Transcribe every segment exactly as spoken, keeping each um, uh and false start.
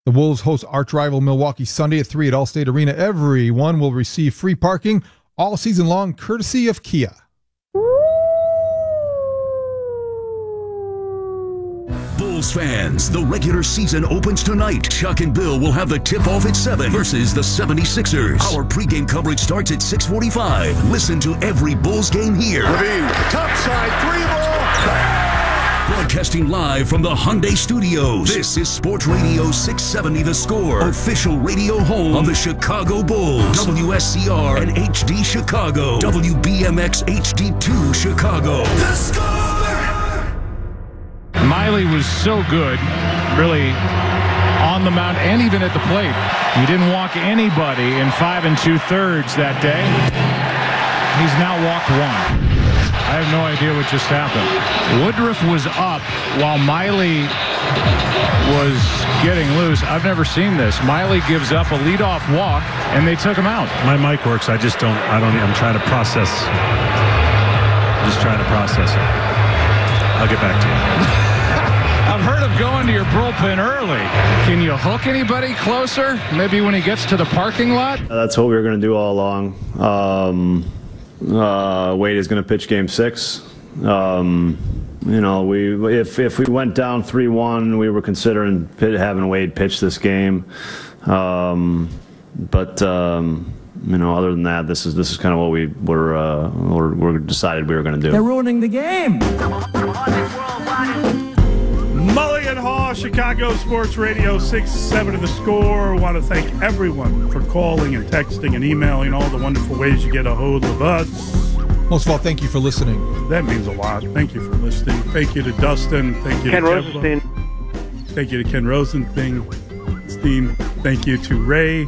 The Wolves host arch rival Milwaukee Sunday at three at Allstate Arena. Everyone will receive free parking all season long, courtesy of Kia. Bulls fans, the regular season opens tonight. Chuck and Bill will have the tip-off at seven versus the seventy-sixers. Our pregame coverage starts at six forty-five. Listen to every Bulls game here. Levine, top side, three ball. Broadcasting live from the Hyundai Studios. This is Sports Radio six seventy The Score, official radio home of the Chicago Bulls. W S C R and H D Chicago. W B M X H D two Chicago. The Score! Miley was so good, really, on the mound and even at the plate. He didn't walk anybody in five and two-thirds that day. He's now walked one. I have no idea what just happened. Woodruff was up while Miley was getting loose. I've never seen this. Miley gives up a leadoff walk, and they took him out. My mic works. I just don't, I don't, I'm trying to process. I'm just trying to process it. I'll get back to you. I've heard of going to your bullpen early. Can you hook anybody closer? Maybe when he gets to the parking lot? That's what we were going to do all along. Um, uh, Wade is going to pitch game six. Um, you know, we if if we went down three one, we were considering pit, having Wade pitch this game. Um, but um, you know, other than that, this is this is kind of what we were uh, were, were decided we were going to do. They're ruining the game. Mully and Haw, Chicago Sports Radio six seventy The Score. I want to thank everyone for calling and texting and emailing, all the wonderful ways you get a hold of us. Most of all, thank you for listening. That means a lot. Thank you for listening. Thank you to Dustin. Thank you Ken to Rosenstein. Kevin. Thank you to Ken Rosenstein. Stein. Thank you to Ray.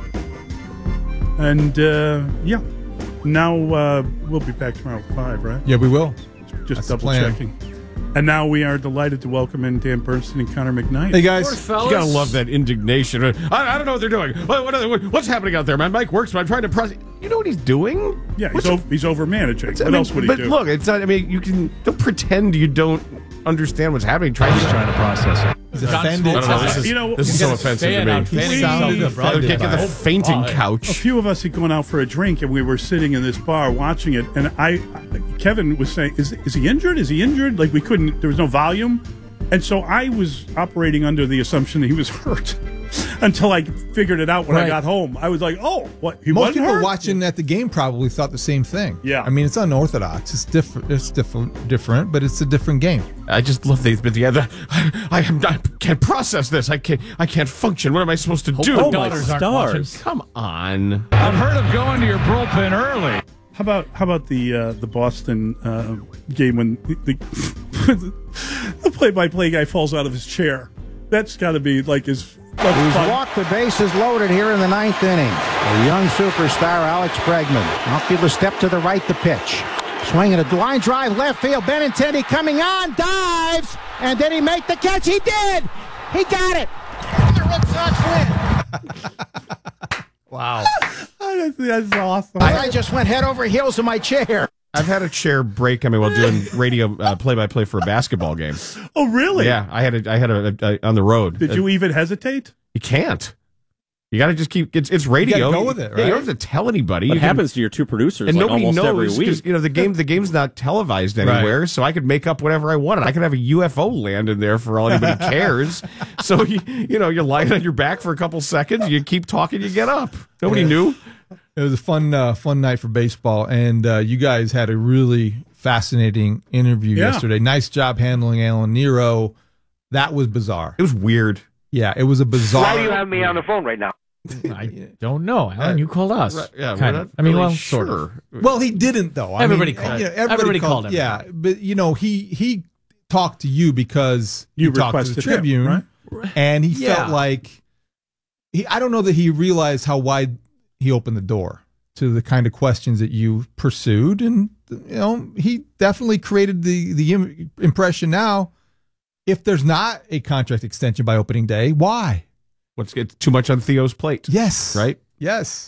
And, uh, yeah. Now uh, we'll be back tomorrow at five, right? Yeah, we will. Just That's the double plan. checking. And now we are delighted to welcome in Dan Bernstein and Connor McKnight. Hey, guys. You gotta love that indignation. I, I don't know what they're doing. What, what, what, what's happening out there? My mic works, but I'm trying to press. You know what he's doing? Yeah, he's, What's- over, he's over managing. What I mean, else would he but do? look, it's not. I mean, you can don't pretend you don't understand what's happening. Try just trying to process it. He's offended. I don't know. This is, You know, this is so offensive to me. Fanning sounded himself Brother, offended can't get by the it. fainting A couch. few of us had gone out for a drink, and we were sitting in this bar watching it. And I, Kevin was saying, "Is is he injured? Is he injured?" Like we couldn't. There was no volume, and so I was operating under the assumption that he was hurt until I figured it out when I Right. got home. I was like, "Oh, what? He Most wasn't people hurt?" watching at the game probably thought the same thing. Yeah. I mean, it's unorthodox. It's different. It's different, different, but it's a different game. I just love these. But yeah, the, I, am, I can't process this. I can't. I can't function. What am I supposed to do? Oh, my stars. Come on. I've heard of going to your bullpen early. How about how about the uh, the Boston uh, game when the, the play-by-play guy falls out of his chair? That's got to be like his. Like He's fun. walked the bases loaded here in the ninth inning. The young superstar, Alex Bregman. Outfielder step to the right to pitch. Swinging a line drive left field. Benintendi coming on, dives, and did he make the catch? He did. He got it. The Red Sox win. Wow. That's, that's awesome. I just went head over heels in my chair. I've had a chair break. I mean, while doing radio uh, play-by-play for a basketball game. Oh, really? Yeah, I had a, I had a, a, a on the road. Did you even hesitate? You can't. You got to just keep. It's it's radio. You gotta go with it, Yeah, you right? don't have to tell anybody. What You can- happens to your two producers and like nobody almost every knows week? because you know the game. The game's not televised anywhere, so I could make up whatever I wanted. I could have a U F O land in there for all anybody cares. So you you know you're lying on your back for a couple seconds. You keep talking. You get up. Nobody Yeah. knew. It was a fun, uh, fun night for baseball, and uh, you guys had a really fascinating interview Yeah. yesterday. Nice job handling Alan Nero. That was bizarre. It was weird. Yeah, it was a bizarre. Why do you have me on the phone right now? I don't know, Alan. You called us. Right, yeah, kind we're of. not I mean, really well, sure. sort of. Well, he didn't though. I Everybody mean, called- you know, everybody, everybody called. called Yeah, but you know, he he talked to you because You you talked to the requested him, Tribune, right? and he Yeah. felt like he. I don't know that he realized how wide he opened the door to the kind of questions that you pursued, and you know, he definitely created the the im- impression now. If there's not a contract extension by opening day, why? What's it's too much on Theo's plate? Yes. Right. Yes.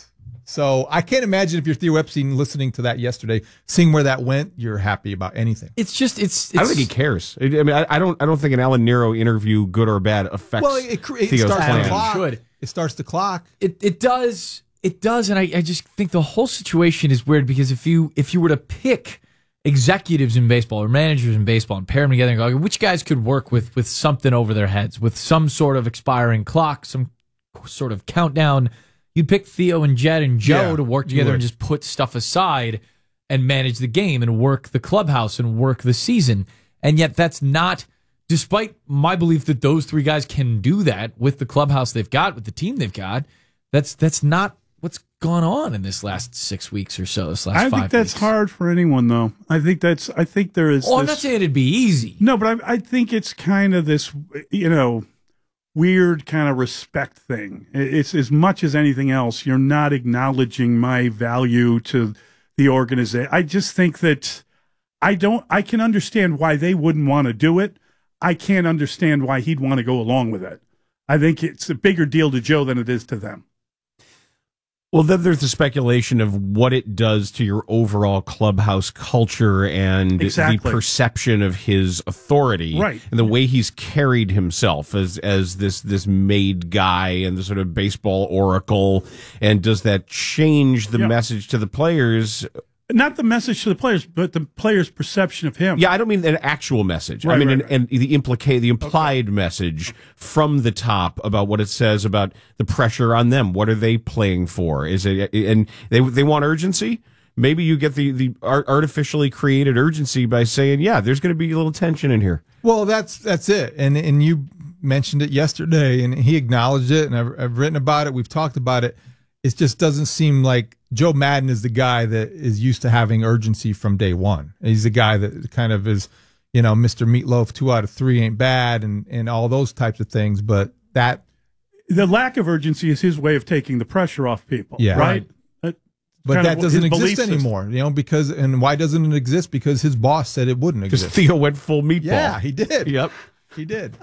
So I can't imagine if you're Theo Epstein listening to that yesterday, seeing where that went, you're happy about anything. It's just it's. it's I don't think he cares. I mean, I, I don't. I don't think an Alan Nero interview, good or bad, affects Well, it, it, it Theo's starts plan. the clock. Should. It starts the clock. It it does it does, and I, I just think the whole situation is weird because if you if you were to pick executives in baseball or managers in baseball and pair them together and go, okay, which guys could work with with something over their heads, with some sort of expiring clock, some sort of countdown, you'd pick Theo and Jed and Joe Yeah, to work together and just put stuff aside and manage the game and work the clubhouse and work the season. And yet that's not, despite my belief that those three guys can do that with the clubhouse they've got, with the team they've got, that's that's not what's gone on in this last six weeks or so, this last I five think that's weeks. hard for anyone, though. I think that's. I think there is. Oh, I'm this, not saying it'd be easy. No, but I, I think it's kind of this, you know, weird kind of respect thing. It's as much as anything else. You're not acknowledging my value to the organization. I just think that I don't. I can understand why they wouldn't want to do it. I can't understand why he'd want to go along with it. I think it's a bigger deal to Joe than it is to them. Well, then there's the speculation of what it does to your overall clubhouse culture and Exactly. the perception of his authority, Right. and the way he's carried himself as as this this made guy and the sort of baseball oracle. And does that change the Yeah. message to the players? Not the message to the players, but the players' perception of him. Yeah, I don't mean an actual message. I Right, mean, right, an, right. and the implicate, the implied message from the top about what it says about the pressure on them. What are they playing for? Is it, and they they want urgency? Maybe you get the the art, artificially created urgency by saying, yeah, there's going to be a little tension in here. Well, that's that's it. And and you mentioned it yesterday, and he acknowledged it, and I've, I've written about it. We've talked about it. It just doesn't seem like Joe Madden is the guy that is used to having urgency from day one. He's the guy that kind of is, you know, Mister Meatloaf, two out of three ain't bad, and, and all those types of things. But that, The lack of urgency is his way of taking the pressure off people. Yeah. Right. That- but kind that of doesn't his belief exist system. anymore, you know, because, and why doesn't it exist? Because his boss said it wouldn't Because exist. Theo went full meatball. Yeah, he did. Yep. He did.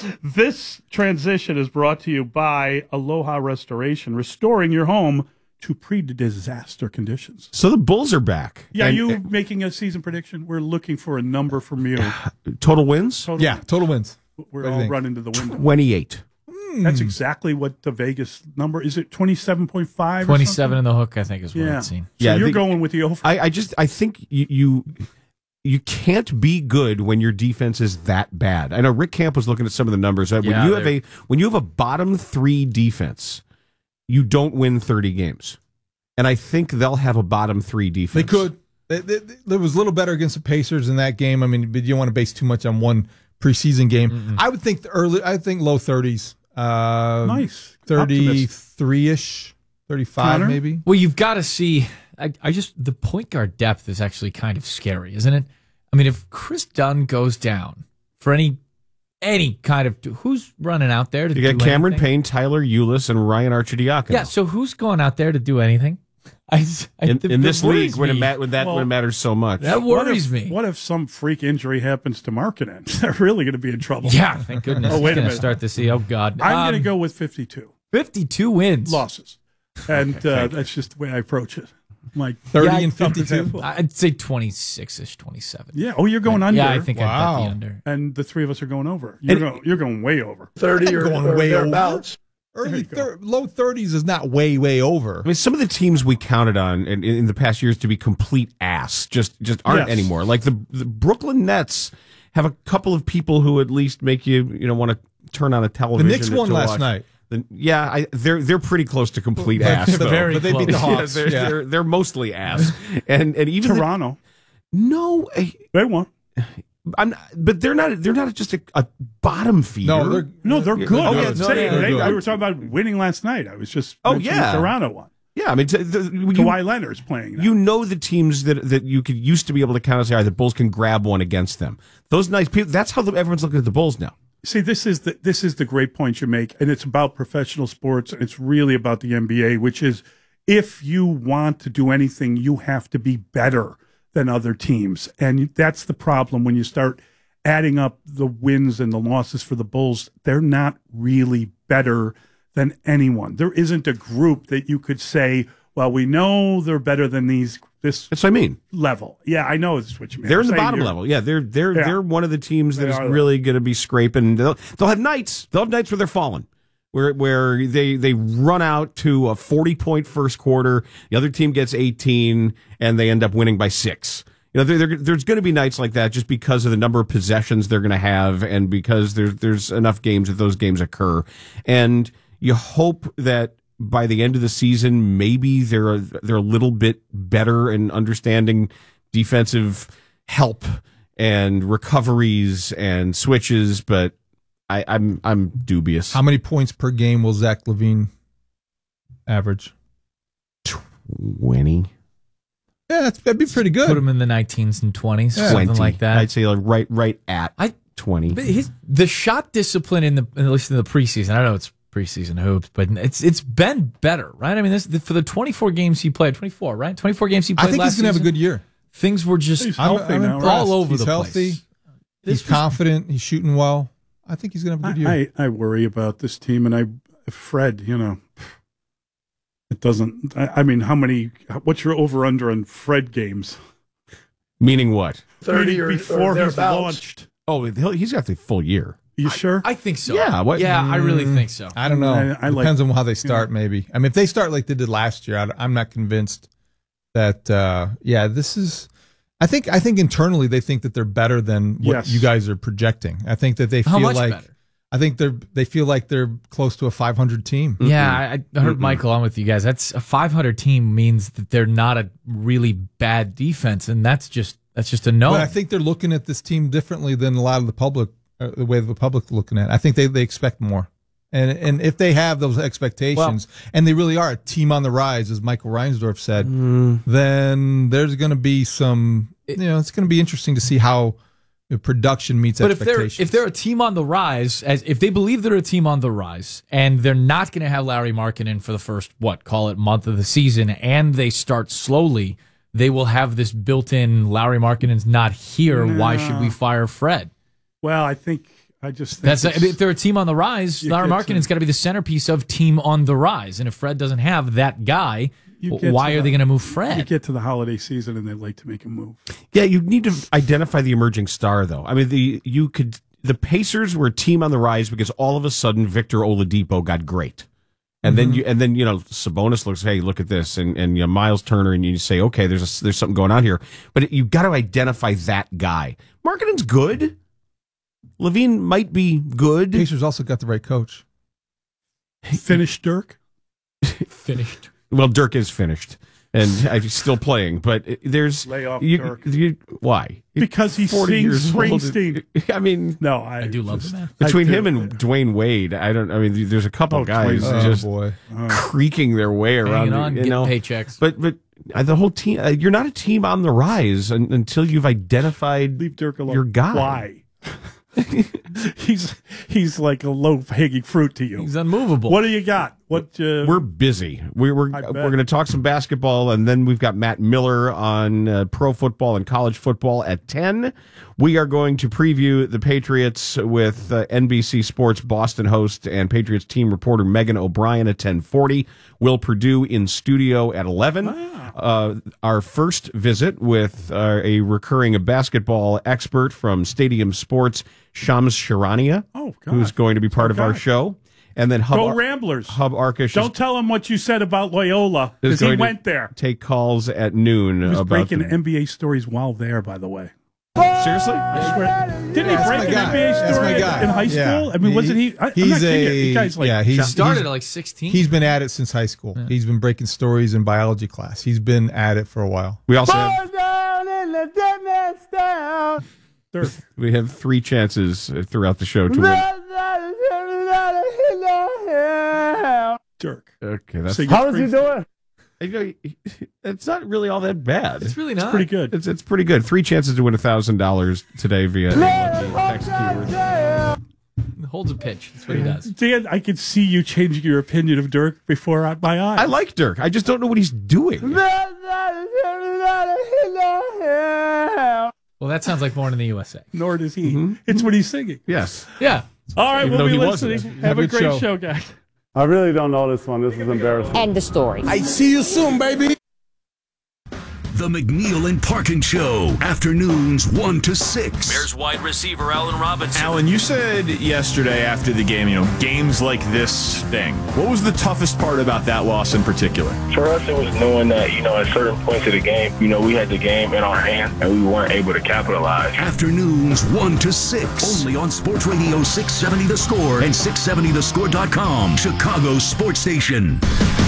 This transition is brought to you by Aloha Restoration, restoring your home to pre-disaster conditions. So the Bulls are back. Yeah, And- you making a season prediction? We're looking for a number from you. total wins Total, Yeah, total wins. we're what do you all think? running to the window. twenty-eight. That's exactly what the Vegas number is. It twenty-seven point five. twenty-seven in the hook, I think, is what Yeah. I've seen. So Yeah, you're the- going with the over. I, I just I think you, you you can't be good when your defense is that bad. I know Rick Camp was looking at some of the numbers. When Yeah, you have they're- a when you have a bottom three defense, you don't win thirty games. And I think they'll have a bottom three defense. They could. It, it, it was a little better against the Pacers in that game. I mean, but you don't want to base too much on one preseason game. Mm-mm. I would think the early. I think low thirties. Uh, Nice. thirty-three ish, thirty-five Connor? maybe. Well, you've got to see. I, I just the point guard depth is actually kind of scary, isn't it? I mean, if Chris Dunn goes down for any any kind of who's running out there to You do got Cameron anything? Payne, Tyler Eulis, and Ryan Arcidiacono. Yeah, so who's going out there to do anything? I, just- I in, that- in that this league worries when it, me. ma- when that Well, when it matters so much. That What worries if, me. What if some freak injury happens to Markkanen? They're really going to be in trouble. Yeah, thank goodness. Oh, He's wait a going to minute. start to see. Oh God, I'm going Um, to go with fifty-two fifty-two wins. losses, and uh, that's just the way I approach it. I'm like thirty Yeah, and I- fifty-two. I'd say twenty-six ish, twenty-seven. Yeah. Oh, you're going under. Yeah, I think I'd bet Wow. the under. And the three of us are going over. You're And- going. You're going way over. thirty or, Going or way over. thereabouts. Early There you go. thir- low thirties is not way way over. I mean, some of the teams we counted on in, in the past years to be complete ass just just aren't Yes. anymore. Like the the Brooklyn Nets have a couple of people who at least make you you know want to turn on a The television. Knicks to won last watch. night. The, yeah, I, they're they're pretty close to complete But- ass. but though. very But they beat the Yeah, Hawks, they're, yeah. they're they're mostly ass, and and even the- Toronto. no, I, They won. I'm not, but they're not they're not just a, a bottom feeder. No, they're No, they're Yeah, good. they're I good. was No, saying, they're they- good. I was talking about winning last night. I was just Oh, mentioning yeah. Toronto won. yeah. I mean, t- the, you, Kawhi Leonard's playing. Now. You know the teams that that you could used to be able to count as the Bulls can grab one against them. Those nice people. That's how the, everyone's looking at the Bulls now. See, this is the this is the great point you make, and it's about professional sports. And it's really about the N B A, which is if you want to do anything, you have to be better than other teams, and that's the problem when you start adding up the wins and the losses for the Bulls. They're not really better than anyone. There isn't a group that you could say well, we know they're better than these. This That's what I mean. level. Yeah, I know it's what you mean. They're in the I'm saying bottom you're- level. Yeah, they're they're Yeah. they're one of the teams that They is are, really going to be scraping. They'll, they'll have nights. They'll have nights where they're falling, where where they they run out to a forty point first quarter. The other team gets eighteen, and they end up winning by six. You know, there, there, there's going to be nights like that just because of the number of possessions they're going to have, and because there's there's enough games that those games occur, and you hope that by the end of the season, maybe they're a, they're a little bit better in understanding defensive help and recoveries and switches, but I, I'm I'm dubious. How many points per game will Zach LaVine average? Twenty. Yeah, that's, that'd be pretty good. Put him in the nineteens and twenties, Yeah. something twenty. like that. I'd say like right right at I twenty. But his the shot discipline in the at least in the preseason. I know it's preseason hoops, but it's it's been better, right? I mean, this for the twenty-four games he played, twenty-four, right? twenty-four games he played. I think last he's gonna have a season. good year. Things were just He's I'm, healthy I'm now, impressed. all over he's the healthy. place. He's This was- confident. He's shooting well. I think he's gonna have a good year. I, I worry about this team, and I, Fred, you know, it doesn't. I, I mean, how many? What's your over under on Fred games? Meaning what? thirty or, before or he's thereabouts. launched. Oh, he'll, he's got the full year. You sure? I think so. Yeah, what- yeah, I really Mm, think so. I don't know. I- I like- Depends on how they start. Maybe. I mean, if they start like they did last year, I, I'm not convinced that. Uh, yeah, this is. I think. I think internally they think that they're better than what Yes. you guys are projecting. I think that they How feel much like. better? I think they're. They feel like they're close to a five hundred team. Yeah, I, I heard Michael on with you guys. That's a five hundred team means that they're not a really bad defense, and that's just that's just a no. But I think they're looking at this team differently than a lot of the public. Uh, the way the public looking at it. I think they, they expect more. And and if they have those expectations, well, and they really are a team on the rise, as Michael Reinsdorf said, mm. then there's going to be some, you know, it's going to be interesting to see how production meets but expectations. If they're, if they're a team on the rise, as if they believe they're a team on the rise, and they're not going to have Larry Markkinen for the first, what, call it month of the season, and they start slowly, they will have this built-in Larry Markkinen's not here. No. Why should we fire Fred? Well, I think I just think that's a, if they're a team on the rise. Larry Markkinen's got to be the centerpiece of team on the rise, and if Fred doesn't have that guy, why are the, they going to move Fred? You get to the holiday season and they're late to make a move. Yeah, you need to identify the emerging star, though. I mean, the you could the Pacers were a team on the rise because all of a sudden Victor Oladipo got great, and mm-hmm. then you and then you know Sabonis looks, hey, look at this, and and you know, Miles Turner, and you say, okay, there's a, there's something going on here, but you got to identify that guy. Markkinen's good. LaVine might be good. Pacers also got the right coach. Finished Dirk? Finished. Well, Dirk is finished, and he's still playing. But there's lay off you, Dirk. You, why? Because he's forty years Springsteen. old. I mean, no, I, I do love him. Man. Between him and Dwayne Wade, I don't. I mean, there's a couple oh, guys oh, just boy. Oh. creaking their way around. Hanging on, you know, paychecks. But but uh, the whole team. Uh, you're not a team on the rise un, until you've identified Leave Dirk alone. your guy. Why? he's he's like a low hanging fruit to you. He's unmovable. What do you got? What uh, we're busy. We, we're we're going to talk some basketball, and then we've got Matt Miller on uh, pro football and college football at ten. We are going to preview the Patriots with uh, N B C Sports Boston host and Patriots team reporter Megan O'Brien at ten forty. Will Purdue in studio at eleven. Ah. Uh, our first visit with uh, a recurring basketball expert from Stadium Sports, Shams Charania, oh, who's going to be part oh, of our show. And then Hub Go Ar- Ramblers. Hub Arkush. Don't tell him what you said about Loyola, because he went there. Take calls at noon. He was about breaking the... N B A stories while there, by the way. Seriously? I swear. Didn't yeah, he break an guy. N B A That's story my guy. in high school? Yeah. I mean, wasn't he? I, he's I'm not a kidding. The guy's like, yeah. He started he's, at like sixteen. He's been at it since high school. Yeah. He's been breaking stories in biology class. He's been at it for a while. We also have, down in the dead man's down. We have three chances throughout the show to win. Dirk. Okay, that's so how's he doing? You know, it's not really all that bad. It's really not. It's pretty good. It's it's pretty good. Three chances to win a thousand dollars today via text keyword. Holds a pitch. That's what he does. Dan, I could see you changing your opinion of Dirk before my eyes. I like Dirk. I just don't know what he's doing. Well, that sounds like Born in the U S A. Nor does he. Mm-hmm. It's what he's singing. Yes. Yeah. All right, Even we'll be he listening. wasn't. Have, Have a great show, show guys. I really don't know this one. This is embarrassing. End the story. I see you soon, baby. The McNeil and Parkin Show, afternoons one to six. Bears wide receiver Allen Robinson. Allen, you said yesterday after the game, you know, games like this thing. What was the toughest part about that loss in particular? For us, it was knowing that, you know, at certain points of the game, you know, we had the game in our hands and we weren't able to capitalize. Afternoons one to six. Only on Sports Radio six seventy The Score and six seventy the score dot com. Chicago's sports station.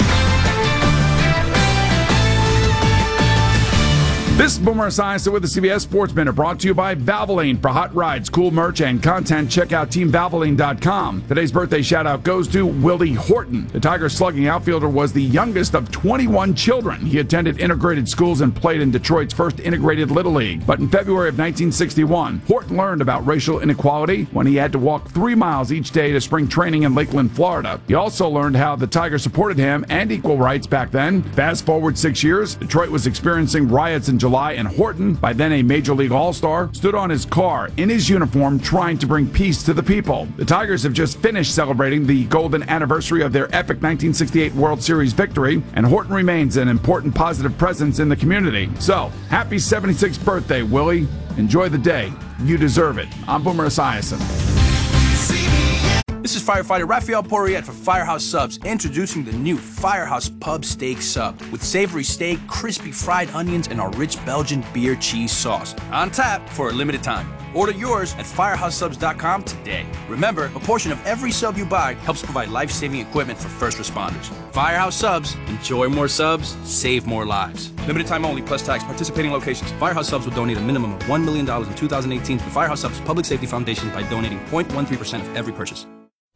This is Boomer Esiason with the C B S Sports Minute, brought to you by Valvoline. For hot rides, cool merch, and content, check out team valvoline dot com. Today's birthday shout-out goes to Willie Horton. The Tigers slugging outfielder was the youngest of twenty-one children. He attended integrated schools and played in Detroit's first integrated Little League. But in February of nineteen sixty-one, Horton learned about racial inequality when he had to walk three miles each day to spring training in Lakeland, Florida. He also learned how the Tigers supported him and equal rights back then. Fast forward six years, Detroit was experiencing riots in July, and Horton, by then a Major League All-Star, stood on his car in his uniform trying to bring peace to the people. The Tigers have just finished celebrating the golden anniversary of their epic nineteen sixty-eight World Series victory, and Horton remains an important positive presence in the community. So, happy seventy-sixth birthday, Willie. Enjoy the day. You deserve it. I'm Boomer Esiason. This is firefighter Raphael Poirier for Firehouse Subs, introducing the new Firehouse Pub Steak Sub with savory steak, crispy fried onions, and our rich Belgian beer cheese sauce. On tap for a limited time. Order yours at firehouse subs dot com today. Remember, a portion of every sub you buy helps provide life-saving equipment for first responders. Firehouse Subs. Enjoy more subs, save more lives. Limited time only, plus tax. Participating locations. Firehouse Subs will donate a minimum of one million dollars in two thousand eighteen to the Firehouse Subs Public Safety Foundation by donating zero point one three percent of every purchase.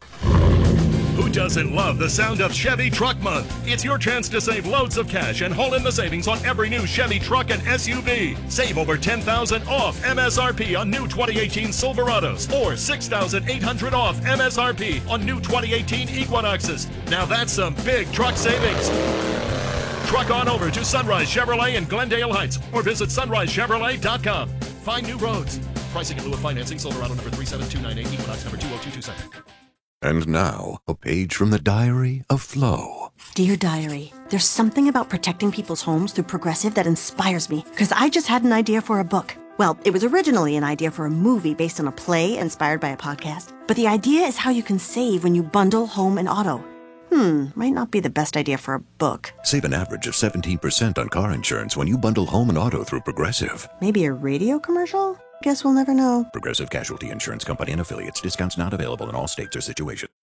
Who doesn't love the sound of Chevy Truck Month? It's your chance to save loads of cash and haul in the savings on every new Chevy truck and S U V. Save over ten thousand dollars off M S R P on new twenty eighteen Silverados or six thousand eight hundred dollars off M S R P on new twenty eighteen Equinoxes. Now that's some big truck savings. Truck on over to Sunrise Chevrolet in Glendale Heights or visit sunrise chevrolet dot com. Find new roads. Pricing in lieu of financing. Silverado number three seven two nine eight, Equinox number two oh two two seven. And now, a page from the diary of Flo. Dear Diary, there's something about protecting people's homes through Progressive that inspires me, because I just had an idea for a book. Well, it was originally an idea for a movie based on a play inspired by a podcast. But the idea is how you can save when you bundle home and auto. Hmm, might not be the best idea for a book. Save an average of seventeen percent on car insurance when you bundle home and auto through Progressive. Maybe a radio commercial? Guess we'll never know. Progressive Casualty Insurance Company and affiliates. Discounts not available in all states or situations.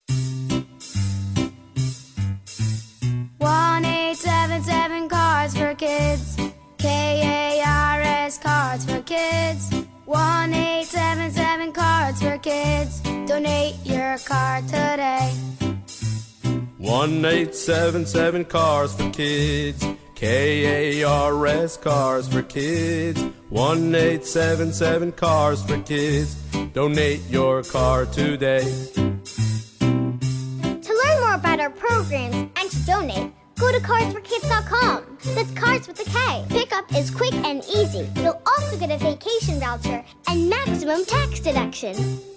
one eight seven seven Cards for Kids. K A R S Cards for Kids. one eight seven seven Cards for Kids. Donate your card today. one eight seven seven Cars for Kids. K A R S Cars for Kids. one eight seven seven Cars for Kids. Donate your car today. To learn more about our programs and to donate, go to cards for kids dot com. That's cards with a K. Pickup is quick and easy. You'll also get a vacation voucher and maximum tax deduction.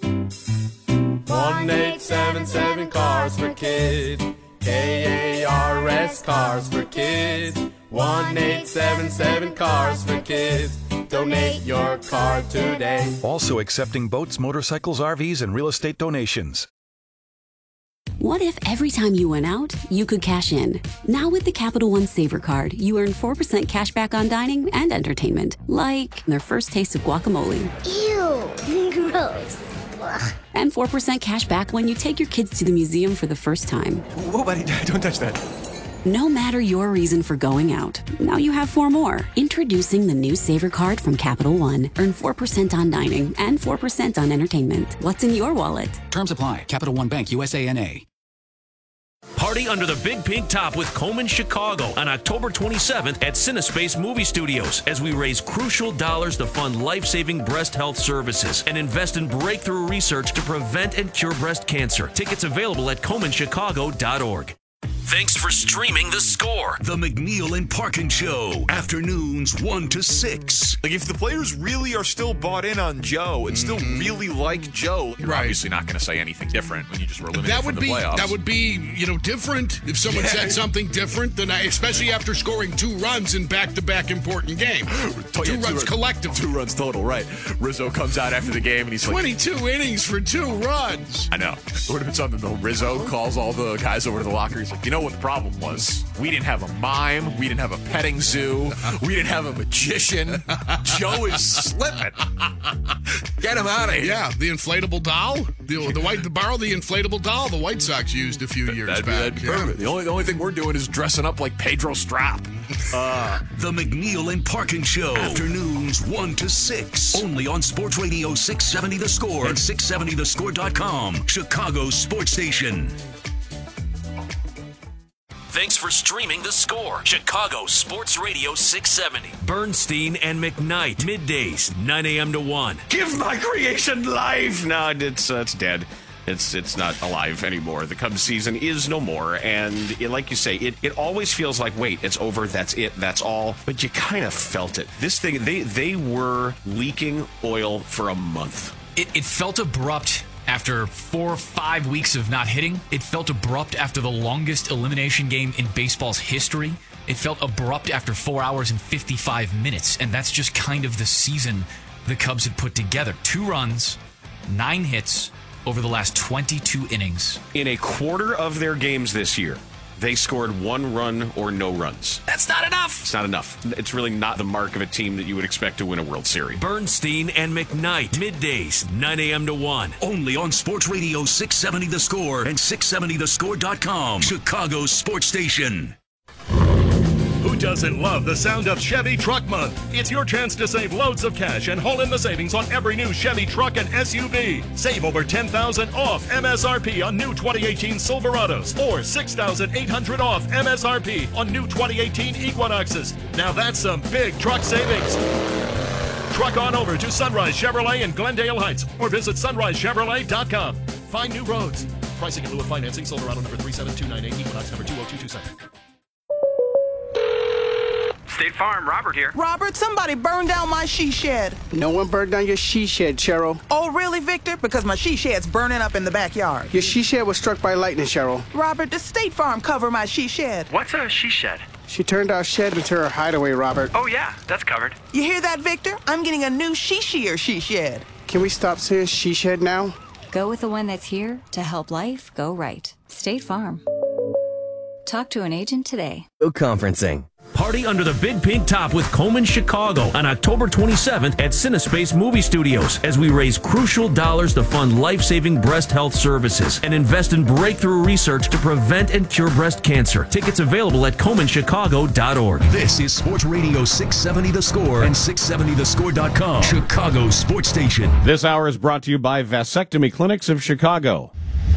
one eight seven seven Cars for Kids. K A R S Cars for Kids. one eight seven seven Cars for Kids. Donate your car today. Also accepting boats, motorcycles, R Vs, and real estate donations. What if every time you went out, you could cash in? Now with the Capital One Saver Card, you earn four percent cash back on dining and entertainment, like their first taste of guacamole. Ew, gross. Ugh. And four percent cash back when you take your kids to the museum for the first time. Whoa, buddy, don't touch that. No matter your reason for going out, now you have four more. Introducing the new Saver Card from Capital One. Earn four percent on dining and four percent on entertainment. What's in your wallet? Terms apply. Capital One Bank, U S A N A. Party under the big pink top with Coleman Chicago on October twenty-seventh at Cinespace Movie Studios as we raise crucial dollars to fund life-saving breast health services and invest in breakthrough research to prevent and cure breast cancer. Tickets available at Coleman Chicago dot org. Thanks for streaming The Score. The McNeil and Parkin Show. Afternoons one to six. Like, if the players really are still bought in on Joe and still really like Joe, you're Right. obviously not going to say anything different when you just were eliminated That from would the be playoffs. that would be you know different if someone Yeah. said something different than I, especially after scoring two runs in back-to-back important games. Oh, two yeah, runs collective. Two runs total, right. Rizzo comes out after the game and he's like, twenty-two innings for two runs. I know. It would have been something though. Rizzo calls all the guys over to the locker. He's like, you know what the problem was? We didn't have a mime. We didn't have a petting zoo. We didn't have a magician. Joe is slipping. Get him out of here. Yeah, the inflatable doll. The, the white, the borrow the inflatable doll the White Sox used a few years That'd be, back. that'd be Yeah. perfect. The only, the only thing we're doing is dressing up like Pedro Strap. Uh, The McNeil and Parkin Show. Afternoons one to six. Only on Sports Radio six seventy The Score and six seventy the score dot com. Chicago's sports station. Thanks for streaming The Score. Chicago Sports Radio six seventy. Bernstein and McKnight. Middays, nine a.m. to one. Give my creation life. No, it's uh, it's dead. It's it's not alive anymore. The Cubs season is no more, and it, like you say, it, it always feels like, wait, it's over. That's it. That's all. But you kind of felt it. This thing, they they were leaking oil for a month. It, it felt abrupt after four or five weeks of not hitting. It felt abrupt after the longest elimination game in baseball's history. It felt abrupt after four hours and fifty-five minutes, and that's just kind of the season the Cubs had put together. Two runs, nine hits over the last twenty-two innings. In a quarter of their games this year, they scored one run or no runs. That's not enough. It's not enough. It's really not the mark of a team that you would expect to win a World Series. Bernstein and McKnight. Middays, nine a.m. to one. Only on Sports Radio six seventy The Score and six seventy the score dot com. Chicago's sports station. Who doesn't love the sound of Chevy Truck Month? It's your chance to save loads of cash and haul in the savings on every new Chevy truck and S U V. Save over ten thousand dollars off M S R P on new twenty eighteen Silverados or six thousand eight hundred dollars off M S R P on new twenty eighteen Equinoxes. Now that's some big truck savings. Truck on over to Sunrise Chevrolet in Glendale Heights or visit sunrise chevrolet dot com. Find new roads. Pricing in lieu of financing. Silverado number three seven two nine eight, Equinox number two oh two two seven. State Farm, Robert here. Robert, somebody burned down my she shed. No one burned down your she shed, Cheryl. Oh, really, Victor? Because my she shed's burning up in the backyard. Your she shed was struck by lightning, Cheryl. Robert, does State Farm cover my she shed? What's a she shed? She turned our shed into her hideaway, Robert. Oh, yeah, that's covered. You hear that, Victor? I'm getting a new she-shear she shed. Can we stop saying she shed now? Go with the one that's here to help life go right. State Farm. Talk to an agent today. Conferencing. Party under the big pink top with Coleman Chicago on October twenty-seventh at Cinespace Movie Studios as we raise crucial dollars to fund life-saving breast health services and invest in breakthrough research to prevent and cure breast cancer. Tickets available at coleman chicago dot org. This is Sports Radio six seventy The Score and six seventy the score dot com. Chicago's sports station. This hour is brought to you by Vasectomy Clinics of Chicago.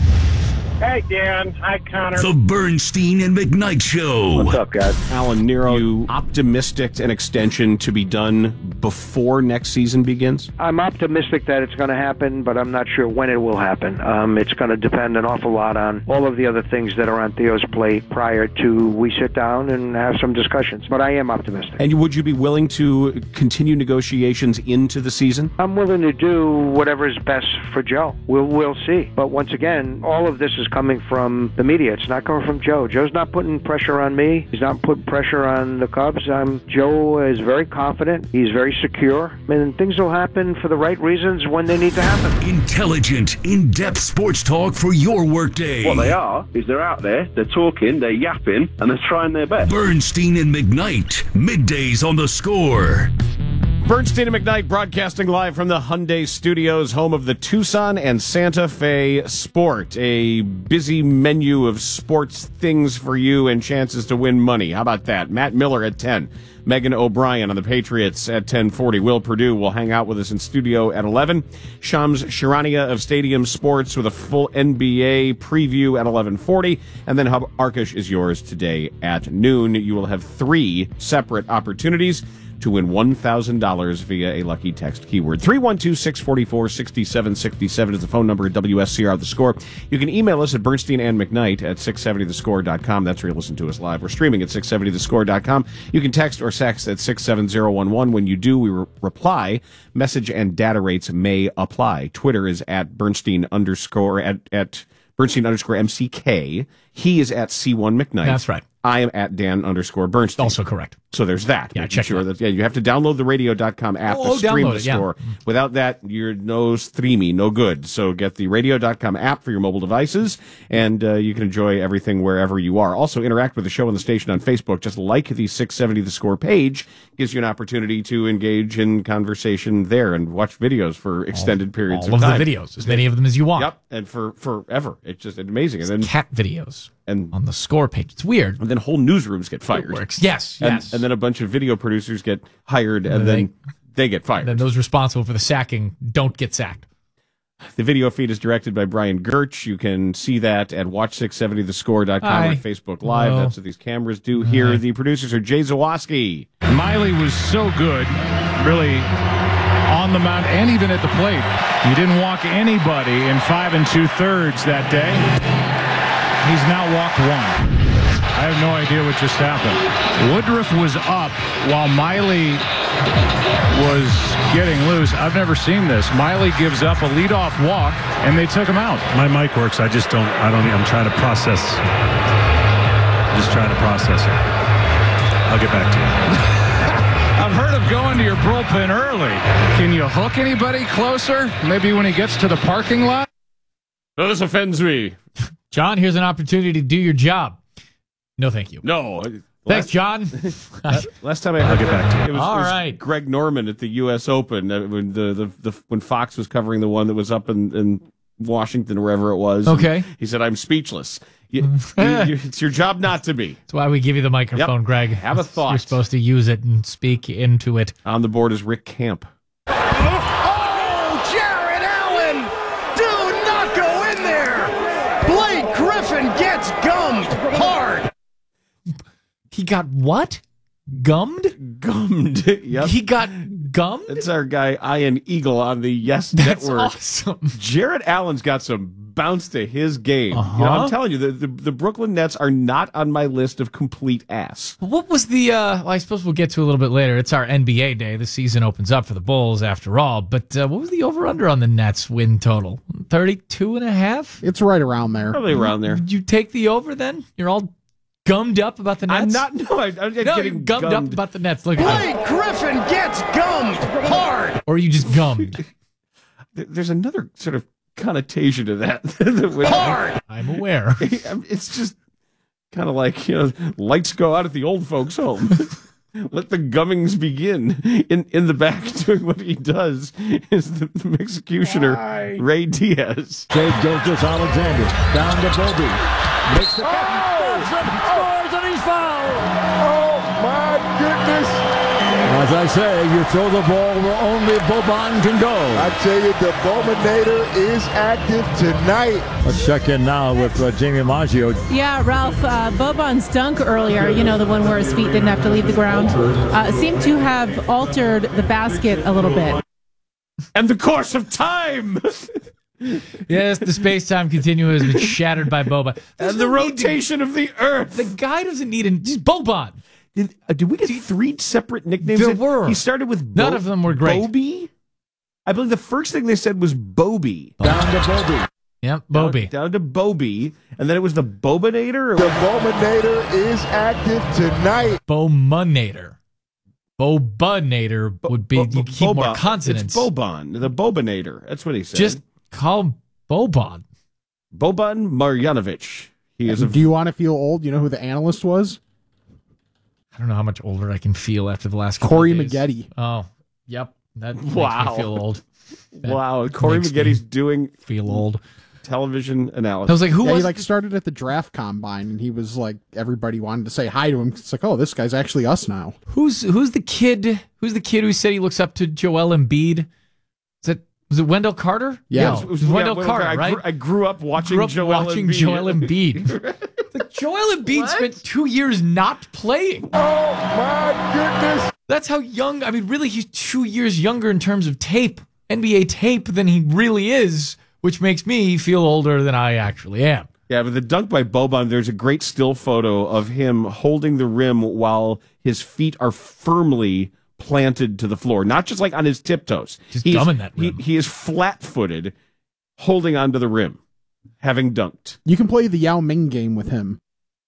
Hey, Dan. Hi, Connor. The Bernstein and McKnight Show. What's up, guys? Alan Nero, you optimistic an extension to be done before next season begins? I'm optimistic that it's going to happen, but I'm not sure when it will happen. Um, it's going to depend an awful lot on all of the other things that are on Theo's plate prior to we sit down and have some discussions. But I am optimistic. And would you be willing to continue negotiations into the season? I'm willing to do whatever is best for Joe. We'll, we'll see. But once again, all of this is coming from the media. It's not coming from Joe. Joe's not putting pressure on me. He's not putting pressure on the Cubs. Um, Joe is very confident. He's very secure. And things will happen for the right reasons when they need to happen. Intelligent, in-depth sports talk for your workday. What they are is they're out there, they're talking, they're yapping, and they're trying their best. Bernstein and McKnight, middays on The Score. Bernstein and McKnight broadcasting live from the Hyundai Studios, home of the Tucson and Santa Fe Sport. A busy menu of sports things for you and chances to win money. How about that? Matt Miller at ten. Megan O'Brien on the Patriots at ten forty. Will Purdue will hang out with us in studio at eleven. Shams Sharania of Stadium Sports with a full N B A preview at eleven forty. And then Hub Arkush is yours today at noon. You will have three separate opportunities to win one thousand dollars via a lucky text keyword. three one two, six four four, six seven six seven is the phone number at W S C R The Score. You can email us at Bernstein and McKnight at six seventy the score dot com. That's where you listen to us live. We're streaming at six seventy the score dot com. You can text or sext at six seven zero one one. When you do, we re- reply. Message and data rates may apply. Twitter is at Bernstein underscore at, at Bernstein underscore M C K. He is at C one McKnight. That's right. I am at Dan underscore Bernstein. Also correct. So there's that. Yeah, Making check sure that. that yeah, you have to download the radio dot com app Oh, to stream download the it, yeah. store. Without that, you're no streamy, no good. So get the radio dot com app for your mobile devices, and uh, you can enjoy everything wherever you are. Also, interact with the show and the station on Facebook. Just like the six seventy The Score page gives you an opportunity to engage in conversation there and watch videos for extended all, periods all of of time. the videos, as many of them as you want. Yep, and for forever. It's just amazing. And then cat videos and on the Score page. It's weird. And then whole newsrooms get fired. It works. Yes, and, yes. And then a bunch of video producers get hired, and, and then they, they get fired. Then those responsible for the sacking don't get sacked. The video feed is directed by Brian Gertz. You can see that at watch six seventy the score dot com or Facebook Live. Hello. That's what these cameras do here. Hi. The producers are Jay Zawoski. Miley was so good, really, on the mound and even at the plate. He didn't walk anybody in five and two-thirds that day. He's now walked one. I have no idea what just happened. Woodruff was up while Miley was getting loose. I've never seen this. Miley gives up a leadoff walk, and they took him out. My mic works. I just don't, I don't, I'm trying to process. Just trying to process it. I'll get back to you. I've heard of going to your bullpen early. Can you hook anybody closer? Maybe when he gets to the parking lot? No, this offends me. John, here's an opportunity to do your job. No, thank you. No. Thanks, John. Last time I heard get back to you. it was, All it was right. Greg Norman at the U S Open uh, when the, the, the when Fox was covering the one that was up in, in Washington or wherever it was. Okay. He said, "I'm speechless." You, you, you, it's your job not to be. That's why we give you the microphone, Yep. Greg. Have a thought. You're supposed to use it and speak into it. On the board is Rick Camp. Oh, Jared Allen! Do not go in there! Blake Griffin gets gummed hard! He got what? Gummed? Gummed. Yep. He got gummed? That's our guy, Ian Eagle, on the Yes That's Network. awesome. Jared Allen's got some bounce to his game. Uh-huh. You know, I'm telling you, the, the, the Brooklyn Nets are not on my list of complete ass. What was the, uh, well, I suppose we'll get to a little bit later. It's our N B A day. The season opens up for the Bulls after all. But uh, what was the over-under on the Nets win total? thirty-two and a half? It's right around there. Probably around there. Would you take the over then? You're all gummed up about the Nets? I'm not, no, I, I'm no, getting you're gummed, gummed. up about the Nets. Look at Blake Griffin gets gummed hard! Or are you just gummed? There- There's another sort of connotation to that. Hard! I'm aware. It's just kind of like, you know, lights go out at the old folks' home. Let the gummings begin. In in the back, doing what he does is the, the executioner, Why? Ray Diaz. Jay Gilgis Alexander down to Bobby. Makes the catch. Scores and he's fouled! Oh my goodness! As I say, you throw the ball where only Boban can go. I tell you, the Bowmanator is active tonight. Let's check in now with uh, Jamie Maggio. Yeah, Ralph, uh, Boban's dunk earlier, you know, the one where his feet didn't have to leave the ground, uh, seemed to have altered the basket a little bit. And the course of time! Yes, the space-time continuum has been shattered by Boban. And the rotation of the earth. The guy doesn't need an just Boban. Did, uh, did we get three separate nicknames? There were. He started with None Bo- of them were great. Bobby? I believe the first thing they said was Bobby. Down to Bobby. Yep, Bobby. Down, down to Bobby. And then it was the Bobanator? Or The Bowmanator is active tonight. Bowmanator. Bobanator would be, Bo- you keep Boba- more consonants. It's Boban, the Bobanator. That's what he said. Just call him Boban. Boban Marjanovic. He is a Do you want to feel old? You know who the analyst was? I don't know how much older I can feel after the last couple Corey of days. Maggette. Oh, yep. That makes Wow. me feel old. That wow. Corey makes Maggette's me doing feel old. television analysis. I was like, who yeah, was he like started at the draft combine, and he was like, everybody wanted to say hi to him. It's like, oh, this guy's actually us now. Who's who's the kid? Who's the kid who said he looks up to Joel Embiid? Is it was it Wendell Carter? Yeah. No, It it was- was yeah, Wendell Wendell Carter, Carter. I right? grew- I grew up watching Grew up Joel watching Embiid. Joel Embiid. Like, Joel Embiid spent two years not playing. Oh my goodness! That's how young. I mean, really, he's two years younger in terms of tape, N B A tape, than he really is, which makes me feel older than I actually am. Yeah, but the dunk by Boban, there's a great still photo of him holding the rim while his feet are firmly planted to the floor, not just like on his tiptoes. Just He's, gumming that rim. He, he is flat-footed, holding onto the rim, having dunked. You can play the Yao Ming game with him.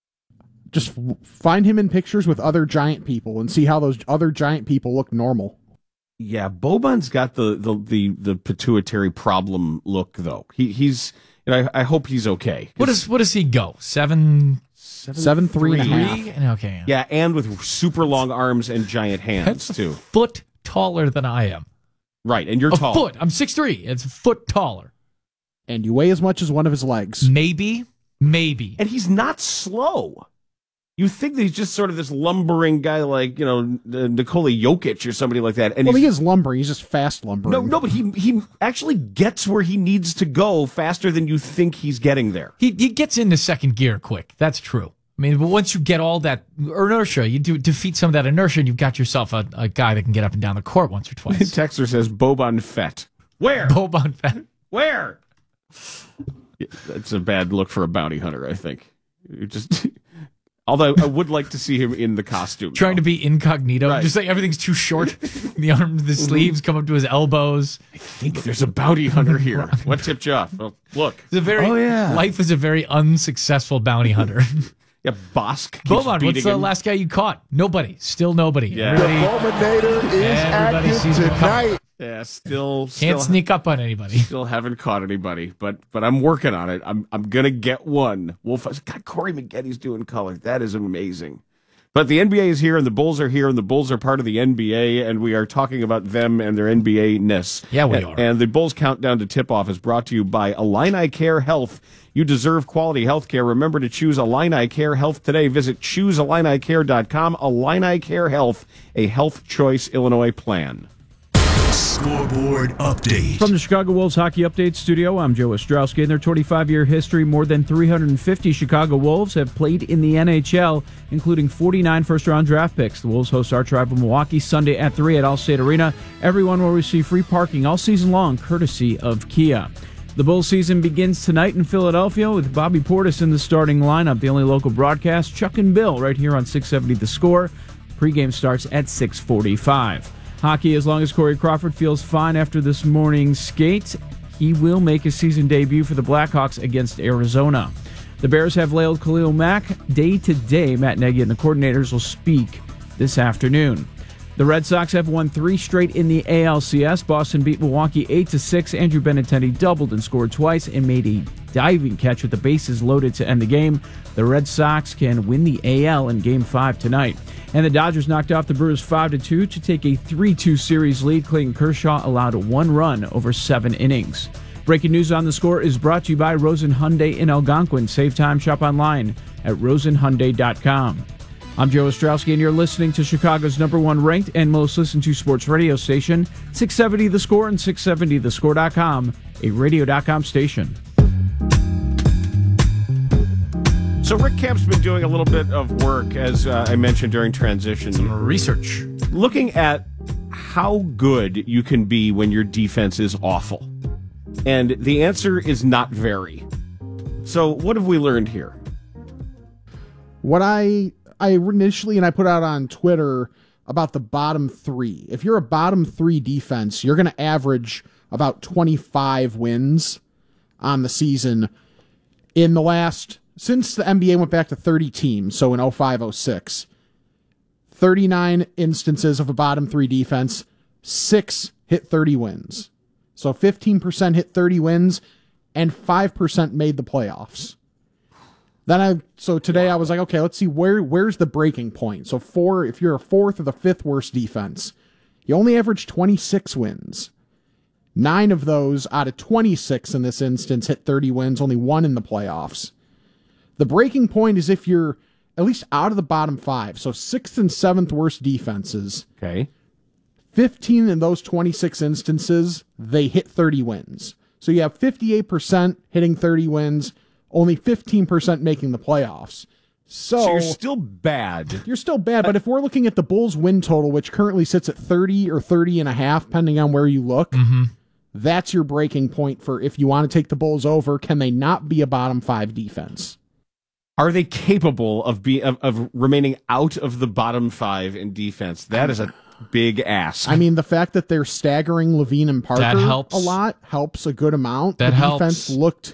Just f- find him in pictures with other giant people and see how those other giant people look normal. Yeah, Boban's got the the the, the pituitary problem look, though. He he's. And I, I hope he's okay. What does what does he go? Seven, seven, seven three and a half. Okay. Yeah, and with super long arms and giant hands That's too. A foot taller than I am. Right, and you're a tall. Foot. I'm six three. It's a foot taller. And you weigh as much as one of his legs. Maybe, maybe. And he's not slow. You think that he's just sort of this lumbering guy like, you know, Nikola Jokic or somebody like that. And well, he's, he is lumbering. He's just fast lumbering. No, no, but he he actually gets where he needs to go faster than you think he's getting there. He he gets into second gear quick. That's true. I mean, but once you get all that inertia, you do defeat some of that inertia, and you've got yourself a, a guy that can get up and down the court once or twice. Texter says Boban Fett. Where? Boban Fett. Where? Yeah, that's a bad look for a bounty hunter, I think. You just... Although I would like to see him in the costume. Trying though. to be incognito. Right. Just like everything's too short. The arms, the sleeves come up to his elbows. I think there's a bounty hunter here. What tipped you off? Well, look. It's a very, oh, yeah. Life is a very unsuccessful bounty hunter. Yeah, Bosk keeps Boban, what's the him. last guy you caught? Nobody. Still nobody. Yeah. Everybody, The Fulminator is everybody active sees him tonight. Yeah, still Can't still, sneak up on anybody. Still haven't caught anybody, but but I'm working on it. I'm I'm gonna get one. Wolf, God, Corey Maggetti's doing color. That is amazing. But the N B A is here, and the Bulls are here, and the Bulls are part of the N B A, and we are talking about them and their N B A-ness. Yeah, we and, are. And the Bulls Countdown to Tip-Off is brought to you by Illini Care Health. You deserve quality health care. Remember to choose Illini Care Health today. Visit choose illini care dot com. Illini Care Health, a Health Choice Illinois plan. Scoreboard update. From the Chicago Wolves Hockey Update Studio, I'm Joe Ostrowski. In their twenty-five-year history, more than three hundred fifty Chicago Wolves have played in the N H L, including forty-nine first-round draft picks. The Wolves host arch rival Milwaukee Sunday at three at Allstate Arena. Everyone will receive free parking all season long, courtesy of Kia. The Bulls season begins tonight in Philadelphia with Bobby Portis in the starting lineup. The only local broadcast, Chuck and Bill, right here on six seventy The Score. Pregame starts at six forty-five. Hockey, as long as Corey Crawford feels fine after this morning's skate, he will make his season debut for the Blackhawks against Arizona. The Bears have lailed Khalil Mack day to day. Matt Nagy and the coordinators will speak this afternoon. The Red Sox have won three straight in the A L C S. Boston beat Milwaukee eight to six. Andrew Benintendi doubled and scored twice and made a diving catch with the bases loaded to end the game. The Red Sox can win the A L in Game five tonight. And the Dodgers knocked off the Brewers five to two to take a three two series lead. Clayton Kershaw allowed one run over seven innings. Breaking news on The Score is brought to you by Rosen Hyundai in Algonquin. Save time, shop online at rosen hyundai dot com. I'm Joe Ostrowski, and you're listening to Chicago's number one ranked and most listened to sports radio station, six seventy The Score and six seventy the score dot com, a radio dot com station. So Rick Camp's been doing a little bit of work, as uh, I mentioned during transition. Some research. Looking at how good you can be when your defense is awful. And the answer is not very. So what have we learned here? What I I initially, and I put out on Twitter about the bottom three. If you're a bottom three defense, you're going to average about twenty-five wins on the season. In the last, since the N B A went back to thirty teams, so in oh five oh six, thirty-nine instances of a bottom three defense, six hit thirty wins. So fifteen percent hit thirty wins, and five percent made the playoffs. Then I so today I was like, okay, let's see where where's the breaking point. So four, if you're a fourth or the fifth worst defense, you only average twenty-six wins. Nine of those out of twenty-six in this instance hit thirty wins, only one in the playoffs. The breaking point is if you're at least out of the bottom five, so sixth and seventh worst defenses. Okay. fifteen in those twenty-six instances, they hit thirty wins. So you have fifty-eight percent hitting thirty wins, only fifteen percent making the playoffs. So, so you're still bad. You're still bad, but if we're looking at the Bulls win total, which currently sits at thirty or thirty and a half, depending on where you look, mm-hmm. that's your breaking point for if you want to take the Bulls over, can they not be a bottom five defense? Are they capable of be of, of remaining out of the bottom five in defense? That is a big ask. I mean, the fact that they're staggering Levine and Parker that helps. a lot helps a good amount. That the helps. defense looked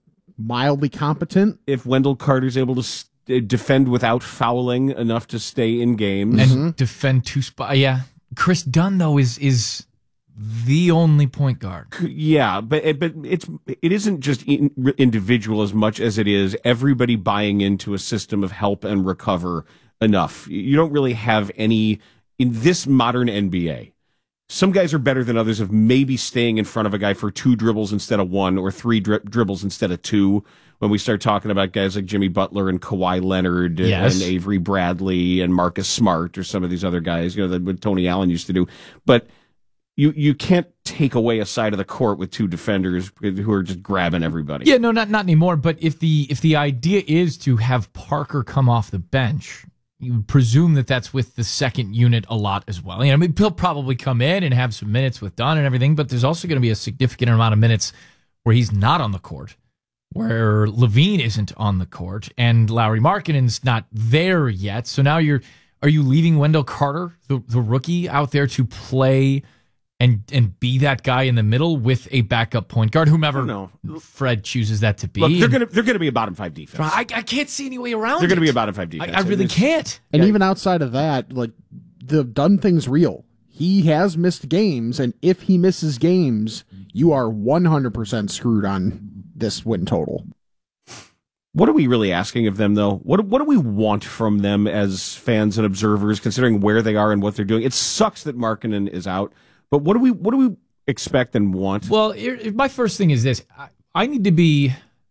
mildly competent. If Wendell Carter's able to st- defend without fouling enough to stay in games. And Mm-hmm. defend two spots. Yeah. Chris Dunn, though, is is the only point guard. Yeah, but it, but it's it isn't just in, individual as much as it is everybody buying into a system of help and recover enough. You don't really have any in this modern N B A. Some guys are better than others of maybe staying in front of a guy for two dribbles instead of one, or three dri- dribbles instead of two. When we start talking about guys like Jimmy Butler and Kawhi Leonard Yes. and Avery Bradley and Marcus Smart or some of these other guys, you know, that what Tony Allen used to do. But you you can't take away a side of the court with two defenders who are just grabbing everybody. Yeah, no, not not anymore. But if the if the idea is to have Parker come off the bench, you would presume that that's with the second unit a lot as well. You know, I mean, he'll probably come in and have some minutes with Dunn and everything, but there's also going to be a significant amount of minutes where he's not on the court, where Levine isn't on the court, and Lauri Markkanen's not there yet. So now you're are you leaving Wendell Carter, the, the rookie, out there to play and and be that guy in the middle with a backup point guard, whomever Fred chooses that to be? Look, they're gonna they're gonna be a bottom five defense. I, I can't see any way around They're it. gonna be a bottom five defense. I, I really It's- can't. And Yeah. even outside of that, like the Dunn thing's real. He has missed games, and if he misses games, you are one hundred percent screwed on this win total. What are we really asking of them, though? What what do we want from them as fans and observers, considering where they are and what they're doing? It sucks that Markkanen is out, but what do we what do we expect and want? Well, here- my first thing is this. I, I need to be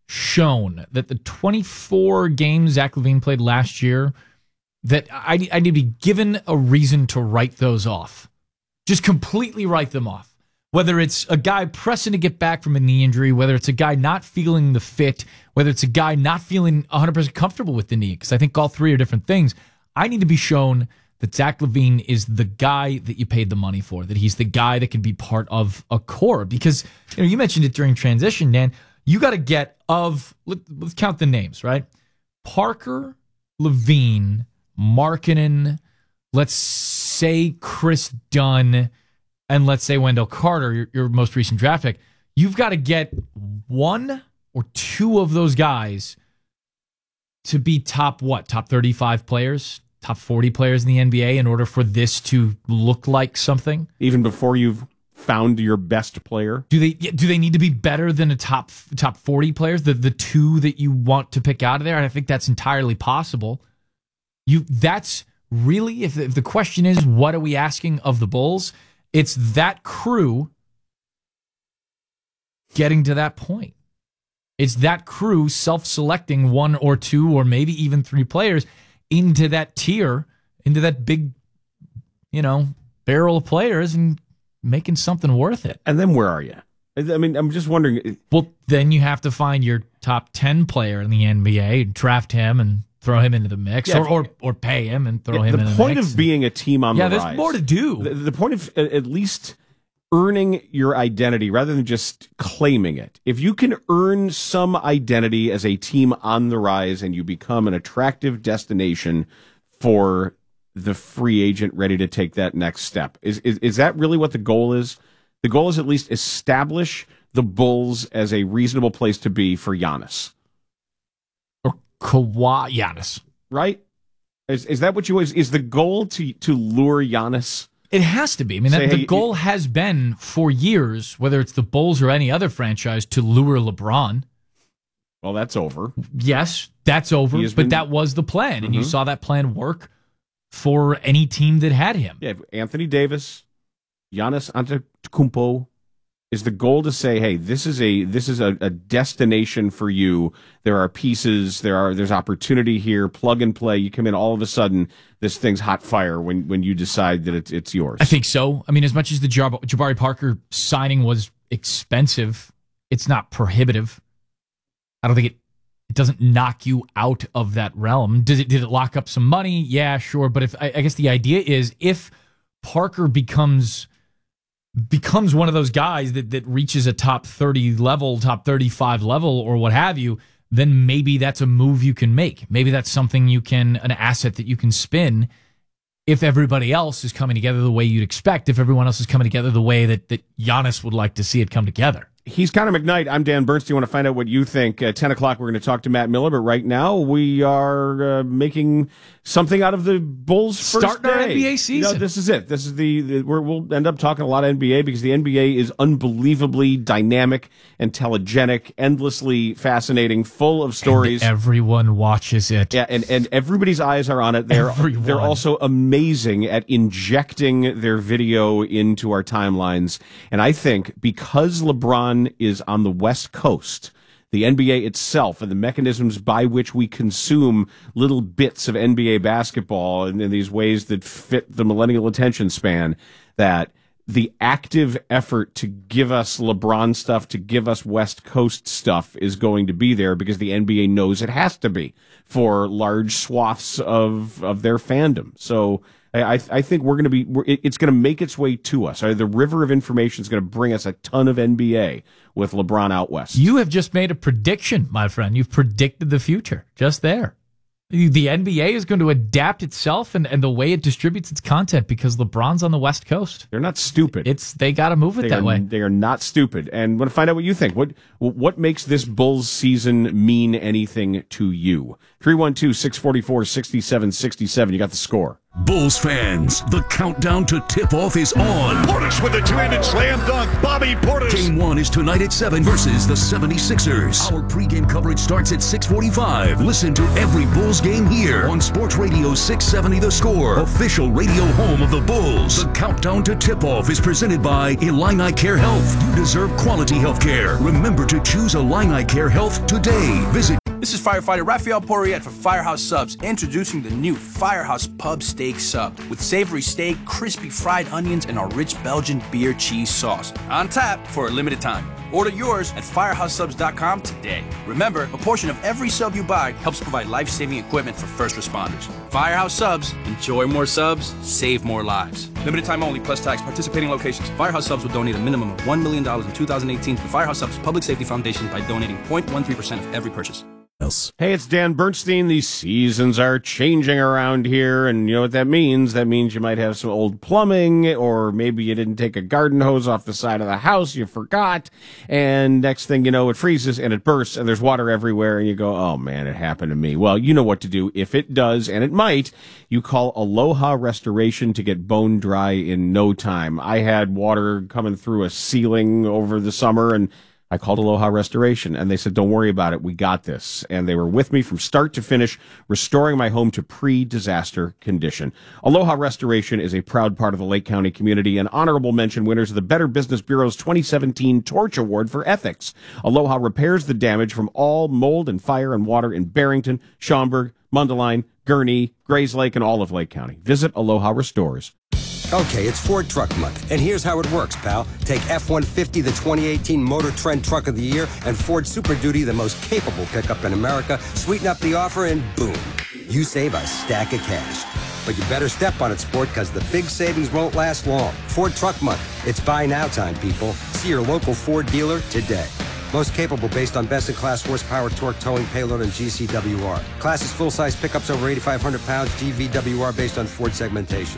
shown that the twenty-four games Zach LaVine played last year, that I, I need to be given a reason to write those off. Just completely write them off. Whether it's a guy pressing to get back from a knee injury, whether it's a guy not feeling the fit, whether it's a guy not feeling one hundred percent comfortable with the knee, because I think all three are different things. I need to be shown that Zach LaVine is the guy that you paid the money for, that he's the guy that can be part of a core. Because you know, you mentioned it during transition, Dan. You got to get of, let, let's count the names, right? Parker, LaVine, Markkanen, let's say Chris Dunn, and let's say Wendell Carter, your, your most recent draft pick. You've got to get one or two of those guys to be top, what, top thirty-five players, top forty players in the N B A in order for this to look like something? Even before you've found your best player? Do they do they need to be better than a top top forty players, the the two that you want to pick out of there? And I think that's entirely possible. You that's really, if, if the question is, what are we asking of the Bulls? It's that crew getting to that point. It's that crew self-selecting one or two or maybe even three players into that tier, into that big, you know, barrel of players and making something worth it. And then where are you? I mean, I'm just wondering. Well, then you have to find your top ten player in the N B A, draft him and throw him into the mix, Yeah, or, or or pay him and throw Yeah, him the in the point mix. of being a team on yeah, the there's rise. more to do. The, the point of uh, at least earning your identity rather than just claiming it. If you can earn some identity as a team on the rise and you become an attractive destination for the free agent ready to take that next step, is is, is that really what the goal is? The goal is at least establish the Bulls as a reasonable place to be for Giannis. Or Kawhi Giannis. Right? Is is that what you is is the goal to to lure Giannis? It has to be. I mean, Say, that, the hey, goal has been for years, whether it's the Bulls or any other franchise, to lure LeBron. Well, that's over. Yes, that's over, He but has been- that was the plan, and you Mhm. saw that plan work for any team that had him. Yeah, Anthony Davis, Giannis Antetokounmpo. Is the goal to say, hey, this is a this is a, a destination for you. There are pieces, there are there's opportunity here, plug and play. You come in, all of a sudden, this thing's hot fire when when you decide that it's it's yours. I think so. I mean, as much as the Jab- Jabari Parker signing was expensive, it's not prohibitive. I don't think it It doesn't knock you out of that realm. Did it, did it lock up some money? Yeah, sure. But if I, I guess the idea is if Parker becomes becomes one of those guys that, that reaches a top thirty level, top thirty-five level or what have you, then maybe that's a move you can make. Maybe that's something you can, an asset that you can spin if everybody else is coming together the way you'd expect, if everyone else is coming together the way that, that Giannis would like to see it come together. He's Connor McKnight. I'm Dan Bernstein. Want to find out what you think. At ten o'clock, we're going to talk to Matt Miller, but right now we are uh, making something out of the Bulls' first Starting our day. N B A season. You know, this is it. This is the, the we're, we'll end up talking a lot of N B A because the N B A is unbelievably dynamic, intelligent, endlessly fascinating, full of stories. And everyone watches it. Yeah, and, and everybody's eyes are on it. They're Everyone. They're also amazing at injecting their video into our timelines. And I think because LeBron is on the West Coast, the N B A itself and the mechanisms by which we consume little bits of N B A basketball in, in these ways that fit the millennial attention span, that the active effort to give us LeBron stuff, to give us West Coast stuff is going to be there because the N B A knows it has to be for large swaths of, of their fandom. So I, I think we're going to be, we're, it's going to make its way to us. The river of information is going to bring us a ton of N B A with LeBron out west. You have just made a prediction, my friend. You've predicted the future just there. The N B A is going to adapt itself and, and the way it distributes its content because LeBron's on the West Coast. They're not stupid. It's they got to move it they that are, way. They are not stupid. And want to find out what you think. What what makes this Bulls season mean anything to you? three one two, six four four, six seven six seven. You got the score. Bulls fans, the countdown to tip-off is on. Portis with a two-handed slam dunk. Bobby Portis. Game one is tonight at seven versus the seventy-sixers. Our pregame coverage starts at six forty-five. Listen to every Bulls game here on Sports Radio six seventy The Score, official radio home of the Bulls. The countdown to tip-off is presented by Illini Care Health. You deserve quality health care. Remember to choose Illini Care Health today. Visit. This is firefighter Rafael Poirier for Firehouse Subs, introducing the new Firehouse Pub Steak Sub with savory steak, crispy fried onions, and our rich Belgian beer cheese sauce. On tap for a limited time. Order yours at firehouse subs dot com today. Remember, a portion of every sub you buy helps provide life-saving equipment for first responders. Firehouse Subs. Enjoy more subs, save more lives. Limited time only, plus tax. Participating locations. Firehouse Subs will donate a minimum of one million dollars in two thousand eighteen to the Firehouse Subs Public Safety Foundation by donating zero point one three percent of every purchase. Hey, it's Dan Bernstein. These seasons are changing around here, and you know what that means? That means you might have some old plumbing, or maybe you didn't take a garden hose off the side of the house, you forgot, and next thing you know, it freezes and it bursts, and there's water everywhere, and you go, oh man, it happened to me. Well, you know what to do. If it does, and it might, you call Aloha Restoration to get bone dry in no time. I had water coming through a ceiling over the summer, and I called Aloha Restoration, and they said, don't worry about it. We got this. And they were with me from start to finish, restoring my home to pre-disaster condition. Aloha Restoration is a proud part of the Lake County community and honorable mention winners of the Better Business Bureau's twenty seventeen Torch Award for Ethics. Aloha repairs the damage from all mold and fire and water in Barrington, Schaumburg, Mundelein, Gurnee, Grays Lake, and all of Lake County. Visit Aloha Restores. Okay, it's Ford Truck Month, and here's how it works, pal. Take F one fifty, the twenty eighteen Motor Trend Truck of the Year, and Ford Super Duty, the most capable pickup in America, sweeten up the offer, and boom, you save a stack of cash. But you better step on it, sport, because the big savings won't last long. Ford Truck Month. It's buy now time, people. See your local Ford dealer today. Most capable based on best-in-class horsepower, torque, towing, payload, and G C W R. Class is full-size pickups over eighty-five hundred pounds, G V W R based on Ford segmentation.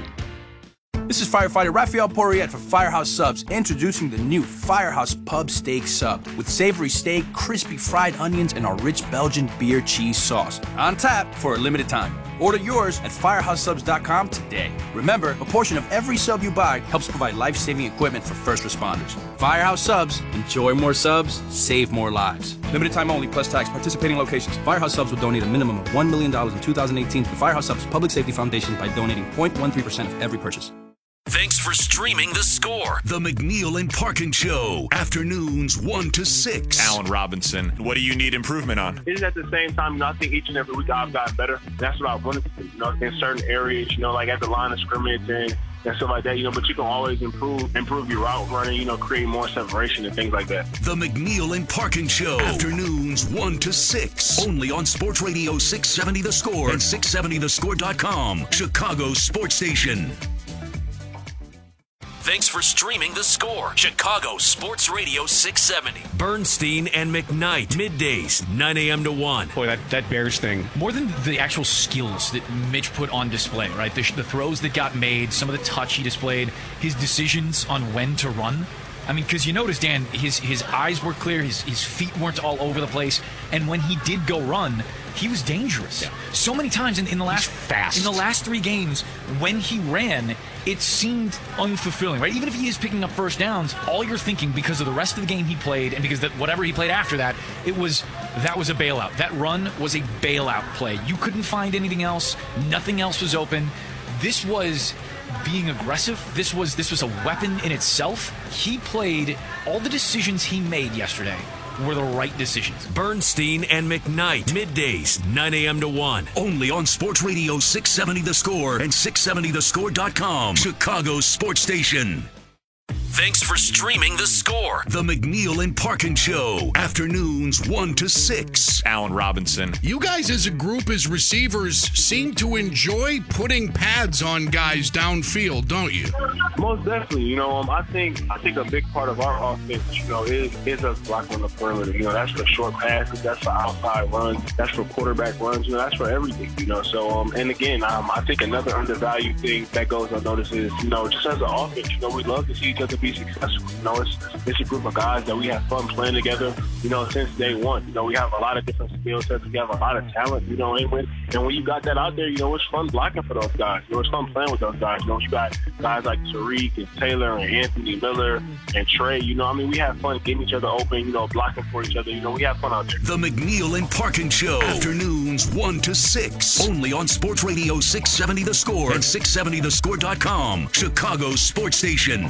This is firefighter Rafael Poirier for Firehouse Subs, introducing the new Firehouse Pub Steak Sub with savory steak, crispy fried onions, and our rich Belgian beer cheese sauce. On tap for a limited time. Order yours at firehouse subs dot com today. Remember, a portion of every sub you buy helps provide life-saving equipment for first responders. Firehouse Subs. Enjoy more subs, save more lives. Limited time only, plus tax. Participating locations. Firehouse Subs will donate a minimum of one million dollars in two thousand eighteen to the Firehouse Subs Public Safety Foundation by donating zero point one three percent of every purchase. Thanks for streaming The Score, the McNeil and Parkin Show, afternoons one to six. Allen Robinson, what do you need improvement on? Isn't at the same time, you know, I think each and every week I've gotten better. That's what I wanted to do, you know, in certain areas, you know, like at the line of scrimmage and and stuff like that, you know, but you can always improve improve your route running, you know, create more separation and things like that. The McNeil and Parkin Show. Afternoons one to six. Only on Sports Radio six seventy The Score and six seventy the score dot com. Chicago's sports station. Thanks for streaming The Score, Chicago Sports Radio six seventy. Bernstein and McKnight, middays, nine a.m. to one. Boy, that, that Bears thing. More than the actual skills that Mitch put on display, right? The, the throws that got made, some of the touch he displayed, his decisions on when to run. I mean, because you notice, Dan, his his eyes were clear, his, his feet weren't all over the place, and when he did go run, he was dangerous. Yeah. So many times in, in the last fast. in the last three games, when he ran, it seemed unfulfilling, right? Even if he is picking up first downs, all you're thinking, because of the rest of the game he played, and because that whatever he played after that, it was that was a bailout. That run was a bailout play. You couldn't find anything else. Nothing else was open. This was being aggressive. This was this was a weapon in itself. He played, all the decisions he made yesterday were the right decisions. Bernstein and McKnight, middays, nine a.m. to one. Only on Sports Radio six seventy The Score and six seventy the score dot com. Chicago's sports station. Thanks for streaming The Score. The McNeil and Parkin Show. Afternoons one to six. Allen Robinson. You guys as a group, as receivers, seem to enjoy putting pads on guys downfield, don't you? Most definitely. You know, um, I think I think a big part of our offense, you know, is is us blocking on the perimeter. You know, that's for short passes, that's for outside runs, that's for quarterback runs. You know, that's for everything. You know, so um, and again, um, I think another undervalued thing that goes unnoticed is, you know, just as an offense, you know, we love to see each other be successful. You know, it's it's a group of guys that we have fun playing together, you know, since day one. You know, we have a lot of different skill sets, we have a lot of talent, you know, and when and when you got that out there, you know, it's fun blocking for those guys. You know, it's fun playing with those guys. You know, you got guys like Tariq and Taylor and Anthony Miller and Trey. You know, I mean, we have fun getting each other open, you know, blocking for each other. You know, we have fun out there. The McNeil and Parkin Show. Afternoons one to six. Only on Sports Radio six seventy The Score and six seventy the score dot com. Chicago's sports station.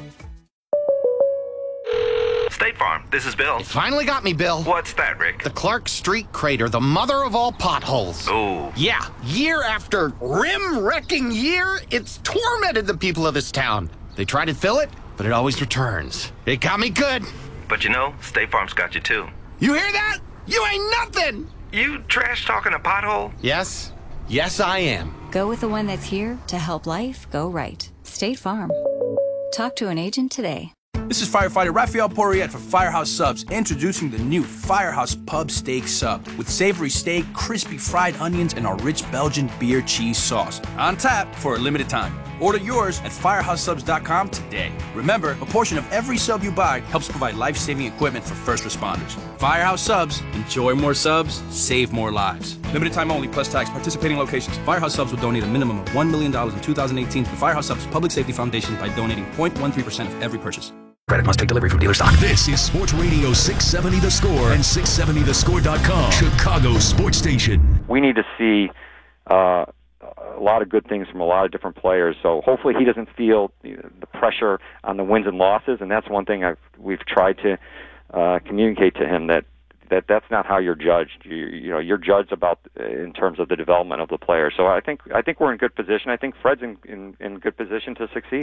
State Farm, this is Bill. You finally got me, Bill. What's that, Rick? The Clark Street crater, the mother of all potholes. Oh. Yeah, year after rim-wrecking year, it's tormented the people of this town. They try to fill it, but it always returns. It got me good. But you know, State Farm's got you too. You hear that? You ain't nothing! You trash talking a pothole? Yes. Yes, I am. Go with the one that's here to help life go right. State Farm. Talk to an agent today. This is firefighter Rafael Poirier for Firehouse Subs, introducing the new Firehouse Pub Steak Sub with savory steak, crispy fried onions, and our rich Belgian beer cheese sauce. On tap for a limited time. Order yours at firehouse subs dot com today. Remember, a portion of every sub you buy helps provide life-saving equipment for first responders. Firehouse Subs. Enjoy more subs, save more lives. Limited time only, plus tax. Participating locations. Firehouse Subs will donate a minimum of one million dollars in two thousand eighteen to the Firehouse Subs Public Safety Foundation by donating zero point one three percent of every purchase. Credit must take delivery from dealer stock. This is Sports Radio six seventy The Score and six seventy the score dot com. Chicago's sports station. We need to see uh, a lot of good things from a lot of different players. So hopefully he doesn't feel the pressure on the wins and losses. And that's one thing I've, we've tried to uh, communicate to him, that that that's not how you're judged. You, you know, you're judged about in terms of the development of the player. So I think I think we're in good position. I think Fred's in in, in good position to succeed.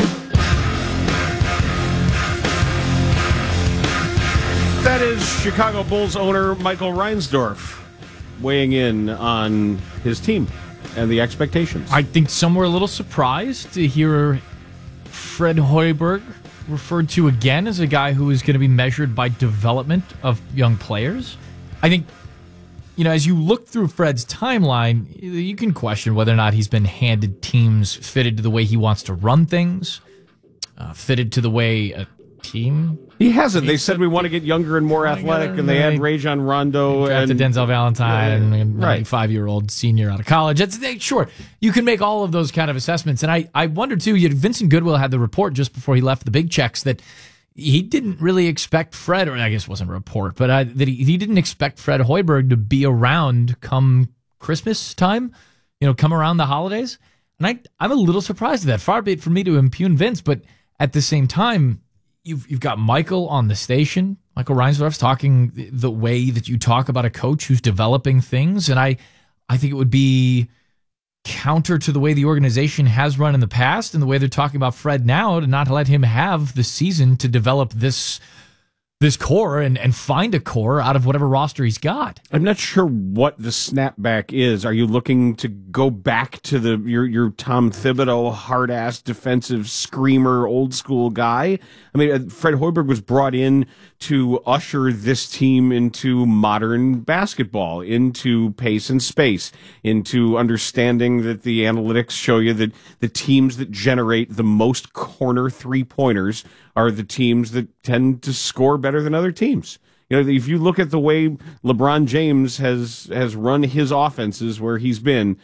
That is Chicago Bulls owner Michael Reinsdorf weighing in on his team and the expectations. I think some were a little surprised to hear Fred Hoiberg referred to again as a guy who is going to be measured by development of young players. I think, you know, as you look through Fred's timeline, you can question whether or not he's been handed teams fitted to the way he wants to run things, uh, fitted to the way a team... He hasn't. They said we want to get younger and more athletic, and they had Rajon Rondo and Denzel Valentine, uh, and a right. five-year-old senior out of college. It's, they, sure, you can make all of those kind of assessments. And I, I wonder, too, you know, Vincent Goodwill had the report just before he left the Big Checks that he didn't really expect Fred, or I guess it wasn't a report, but uh, that he, he didn't expect Fred Hoiberg to be around come Christmas time, you know, come around the holidays. And I, I'm a little surprised at that. Far be it for me to impugn Vince, but at the same time, You've you've got Michael on the station. Michael Reinsdorf's talking the way that you talk about a coach who's developing things, and I, I think it would be counter to the way the organization has run in the past and the way they're talking about Fred now, to not let him have the season to develop this this core and, and find a core out of whatever roster he's got. I'm not sure what the snapback is. Are you looking to go back to the your your Tom Thibodeau hard-ass defensive screamer old school guy? I mean, Fred Hoiberg was brought in to usher this team into modern basketball, into pace and space, into understanding that the analytics show you that the teams that generate the most corner three-pointers are the teams that tend to score better than other teams. You know, if you look at the way LeBron James has has run his offenses where he's been,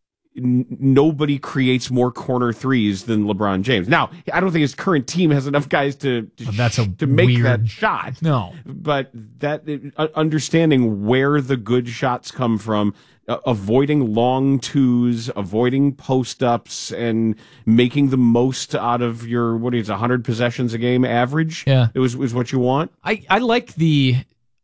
n- nobody creates more corner threes than LeBron James. Now, I don't think his current team has enough guys to to, That's a to make weird that shot. No. But that uh, understanding where the good shots come from, uh, avoiding long twos, avoiding post-ups, and making the most out of your, what is it, one hundred possessions a game average? Yeah. It was, was what you want? I, I like the...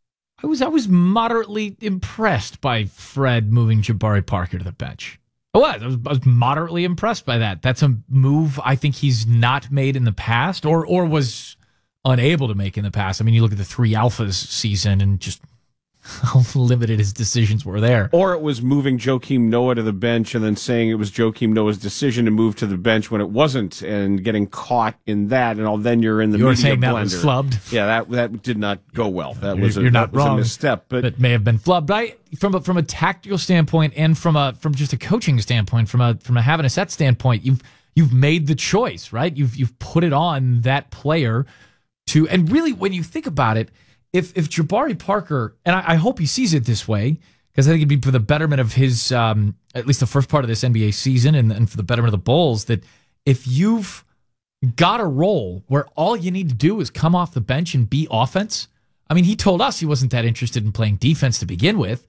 I was I was moderately impressed by Fred moving Jabari Parker to the bench. I was. I was, I was moderately impressed by that. That's a move I think he's not made in the past, or or was unable to make in the past. I mean, you look at the three Alphas season and just how limited his decisions were there. Or it was moving Joakim Noah to the bench and then saying it was Joakim Noah's decision to move to the bench when it wasn't, and getting caught in that, and all then you're in the you were media saying blender. that was flubbed. Yeah, that that did not go well. That was a, You're not that was wrong. a misstep, but it may have been flubbed. But I, from a, from a tactical standpoint, and from a from just a coaching standpoint, from a from a having a set standpoint, you've you've made the choice, right? You've you've put it on that player to, and really when you think about it, if if Jabari Parker, and I, I hope he sees it this way, because I think it'd be for the betterment of his, um, at least the first part of this N B A season, and, and for the betterment of the Bulls, that if you've got a role where all you need to do is come off the bench and be offense. I mean, he told us he wasn't that interested in playing defense to begin with.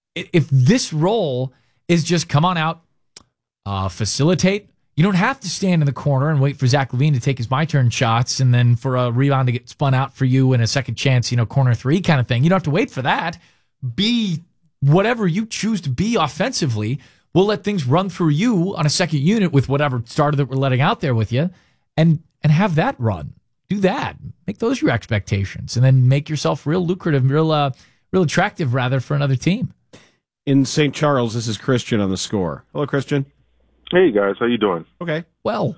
If this role is just come on out, uh, facilitate. You don't have to stand in the corner and wait for Zach LaVine to take his my turn shots and then for a rebound to get spun out for you and a second chance, you know, corner three kind of thing. You don't have to wait for that. Be whatever you choose to be offensively. We'll let things run through you on a second unit with whatever starter that we're letting out there with you, and and have that run. Do that. Make those your expectations, and then make yourself real lucrative, real uh, real attractive, rather, for another team. In Saint Charles, this is Christian on the score. Hello, Christian. Hey guys, how you doing? Okay. Well,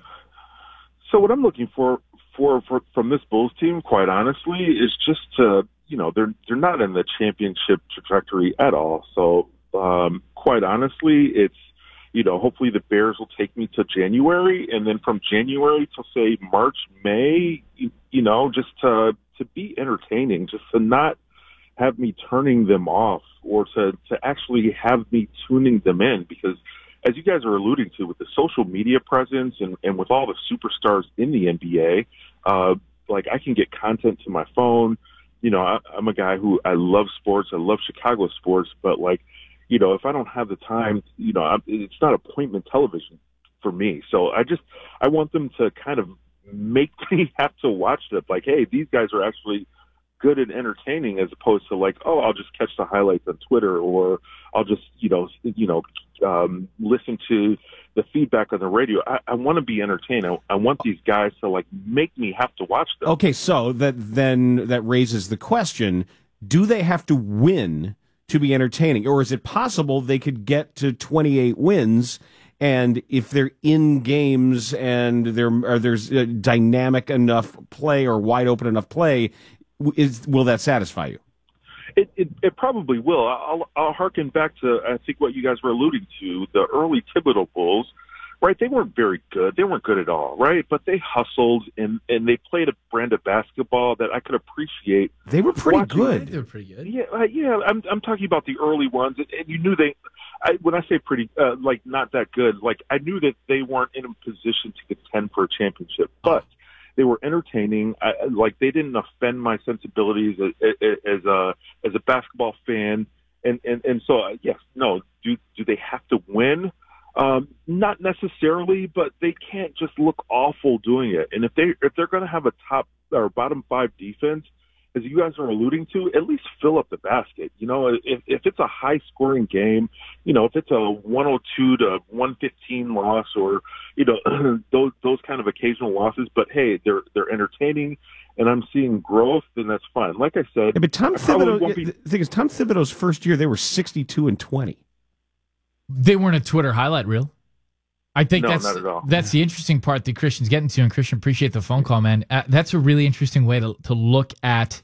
so what I'm looking for, for for from this Bulls team, quite honestly, is just to, you know, they're they're not in the championship trajectory at all. So um, quite honestly, it's, you know, hopefully the Bears will take me to January, and then from January to say March, May, you, you know, just to to be entertaining, just to not have me turning them off, or to to actually have me tuning them in, because as you guys are alluding to, with the social media presence and, and with all the superstars in the N B A, uh, like I can get content to my phone. You know, I, I'm a guy who, I love sports. I love Chicago sports, but like, you know, if I don't have the time, you know, I'm, it's not appointment television for me. So I just, I want them to kind of make me have to watch them. Like, hey, these guys are actually good and entertaining, as opposed to like, oh, I'll just catch the highlights on Twitter, or I'll just, you know, you know, um, listen to the feedback on the radio. I, I want to be entertained. I, I want these guys to like make me have to watch them. Okay, so that then that raises the question: do they have to win to be entertaining, or is it possible they could get to twenty-eight wins? And if they're in games and there or there's a dynamic enough play or wide open enough play, is will that satisfy you? It, it, it probably will. I'll, I'll harken back to, I think, what you guys were alluding to, the early Thibodeau Bulls, right? They weren't very good. They weren't good at all, right? But they hustled, and, and they played a brand of basketball that I could appreciate. They were pretty watching. good. They were pretty good. Yeah, uh, yeah. I'm I'm talking about the early ones, and, and you knew they. I, when I say pretty, uh, like not that good, like I knew that they weren't in a position to contend for a championship, but they were entertaining. I, like they didn't offend my sensibilities as, as a as a basketball fan, and and and so uh, yes, no. Do do they have to win? Um, not necessarily, but they can't just look awful doing it. And if they if they're going to have a top or bottom five defense, as you guys are alluding to, at least fill up the basket. You know, if, if it's a high-scoring game, you know, if it's a one oh two to one fifteen loss or, you know, those those kind of occasional losses, but hey, they're they're entertaining, and I'm seeing growth, then that's fine. Like I said, yeah, but Tom I probably won't Thibodeau, be- the thing is, Tom Thibodeau's first year, they were sixty-two and twenty. They weren't a Twitter highlight reel. I think No, that's not at all. that's the interesting part that Christian's getting to, and Christian, appreciate the phone call, man. Uh, that's a really interesting way to to look at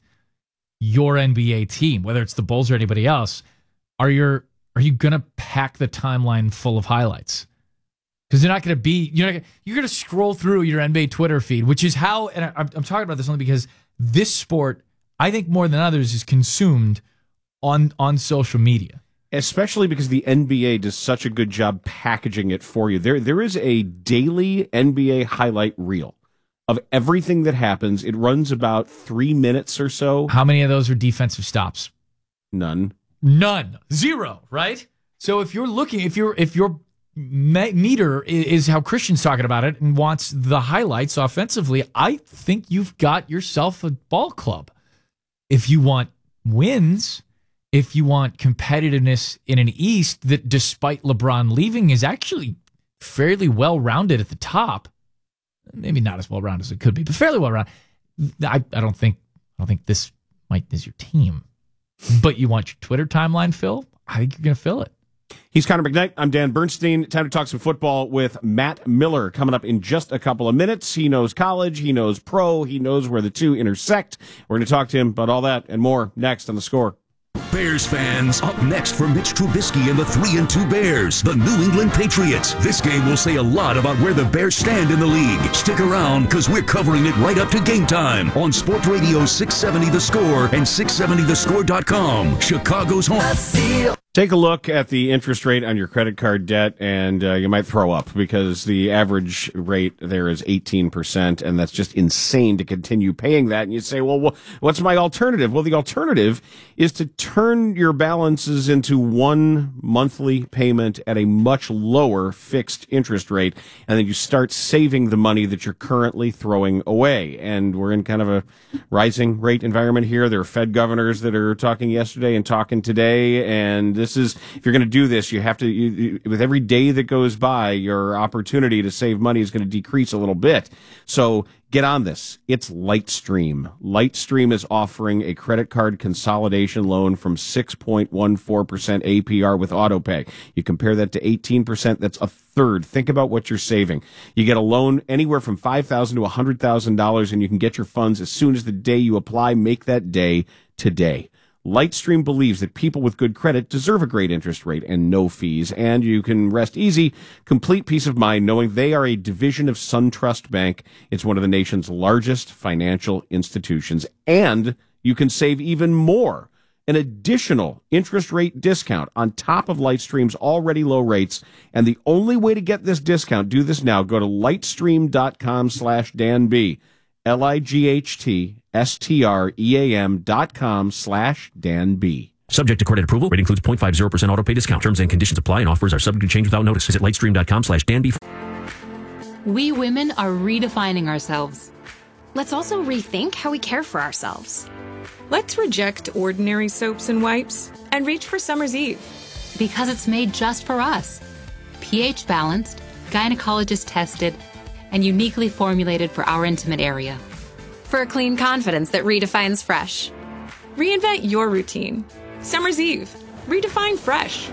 your N B A team, whether it's the Bulls or anybody else. Are your are you gonna pack the timeline full of highlights? Because they're not gonna be you're not gonna, you're gonna scroll through your N B A Twitter feed, which is how, and I, I'm, I'm talking about this only because this sport, I think more than others, is consumed on on social media. Especially because the N B A does such a good job packaging it for you. There, there is a daily N B A highlight reel of everything that happens. It runs about three minutes or so. How many of those are defensive stops? None. None. Zero, right? So if you're looking, if you're if your me- meter is, is how Christian's talking about it and wants the highlights offensively, I think you've got yourself a ball club. If you want wins, if you want competitiveness in an East that, despite LeBron leaving, is actually fairly well-rounded at the top, maybe not as well-rounded as it could be, but fairly well-rounded. I, I don't think I don't think this might is your team. But you want your Twitter timeline filled? I think you're going to fill it. He's Connor McKnight. I'm Dan Bernstein. Time to talk some football with Matt Miller coming up in just a couple of minutes. He knows college. He knows pro. He knows where the two intersect. We're going to talk to him about all that and more next on The Score. Bears fans, up next for Mitch Trubisky and the three and two Bears, the New England Patriots. This game will say a lot about where the Bears stand in the league. Stick around, because we're covering it right up to game time on Sports Radio six seventy The Score and six seventy the score dot com, Chicago's home. Take a look at the interest rate on your credit card debt, and uh, you might throw up because the average rate there is eighteen percent, and that's just insane to continue paying that. And you say, well, wh- what's my alternative? Well, the alternative is to turn your balances into one monthly payment at a much lower fixed interest rate, and then you start saving the money that you're currently throwing away. And we're in kind of a rising rate environment here. There are Fed governors that are talking yesterday and talking today, and this is, if you're going to do this, you have to, you, you, with every day that goes by, your opportunity to save money is going to decrease a little bit. So get on this. It's Lightstream. Lightstream is offering a credit card consolidation loan from six point one four percent A P R with AutoPay. You compare that to eighteen percent, that's a third. Think about what you're saving. You get a loan anywhere from five thousand dollars to one hundred thousand dollars, and you can get your funds as soon as the day you apply. Make that day today. Lightstream believes that people with good credit deserve a great interest rate and no fees, and you can rest easy, complete peace of mind knowing they are a division of SunTrust Bank. It's one of the nation's largest financial institutions, and you can save even more. An additional interest rate discount on top of Lightstream's already low rates, and the only way to get this discount, do this now, go to lightstream.com slash Dan B. L I G H T S T R E A M dot com slash Dan B. Subject to credit approval. Rate includes zero point five zero percent auto pay discount. Terms and conditions apply, and offers are subject to change without notice. Visit lightstream.com slash Dan B. We women are redefining ourselves. Let's also rethink how we care for ourselves. Let's reject ordinary soaps and wipes and reach for Summer's Eve. Because it's made just for us. pH balanced, gynecologist tested, and uniquely formulated for our intimate area. For a clean confidence that redefines fresh. Reinvent your routine. Summer's Eve. Redefine fresh.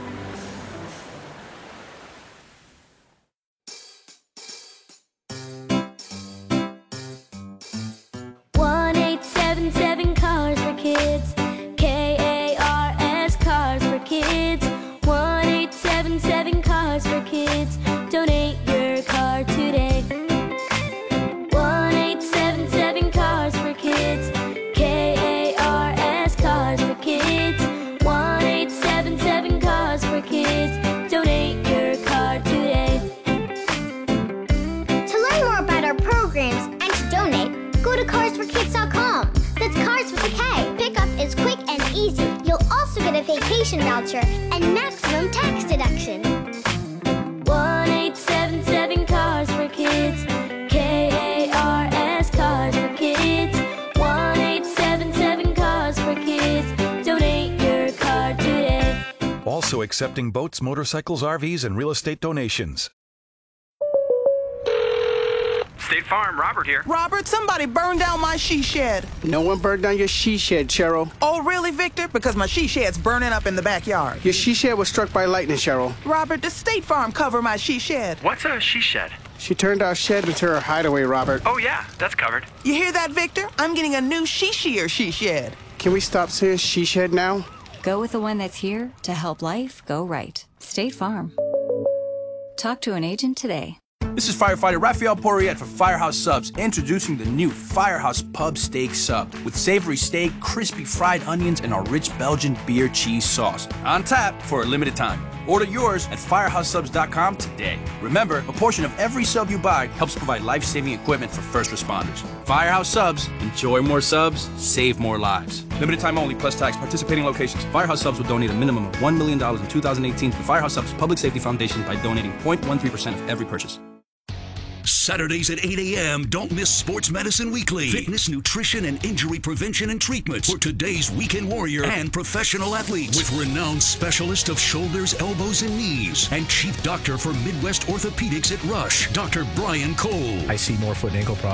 one eight seven seven Cars for Kids. K A R S Cars for Kids. one eight seven seven Cars for Kids. Donate your car today. one eight seven seven Cars for Kids. K A R S Cars for Kids. one eight seven seven Cars for Kids. Donate your car today. To learn more about our programs and to donate, go to cars for kids dot com. That's Cars with a K. Pickup is quick and easy. You'll also get a vacation voucher and maximum tax deduction. one eight seven seven Cars for Kids. K A R S Cars for Kids. one eight seven accepting boats, motorcycles, R Vs, and real estate donations. State Farm, Robert here. Robert, somebody burned down my she shed. No one burned down your she shed, Cheryl. Oh, really, Victor? Because my she shed's burning up in the backyard. Your she shed was struck by lightning, Cheryl. Robert, does State Farm cover my she shed? What's a she shed? She turned our shed into her hideaway, Robert. Oh, yeah, that's covered. You hear that, Victor? I'm getting a new she shear she shed. Can we stop saying she shed now? Go with the one that's here to help life go right. State Farm. Talk to an agent today. This is firefighter Raphael Poirier for Firehouse Subs, introducing the new Firehouse Pub Steak Sub with savory steak, crispy fried onions, and our rich Belgian beer cheese sauce. On tap for a limited time. Order yours at firehouse subs dot com today. Remember, a portion of every sub you buy helps provide life-saving equipment for first responders. Firehouse Subs. Enjoy more subs, save more lives. Limited time only, plus tax. Participating locations. Firehouse Subs will donate a minimum of one million dollars in two thousand eighteen to the Firehouse Subs Public Safety Foundation by donating zero point one three percent of every purchase. Saturdays at eight a.m. Don't miss Sports Medicine Weekly. Fitness, nutrition, and injury prevention and treatment for today's weekend warrior and professional athletes. With renowned specialist of shoulders, elbows, and knees, and chief doctor for Midwest Orthopedics at Rush, Doctor Brian Cole. I see more foot and ankle problems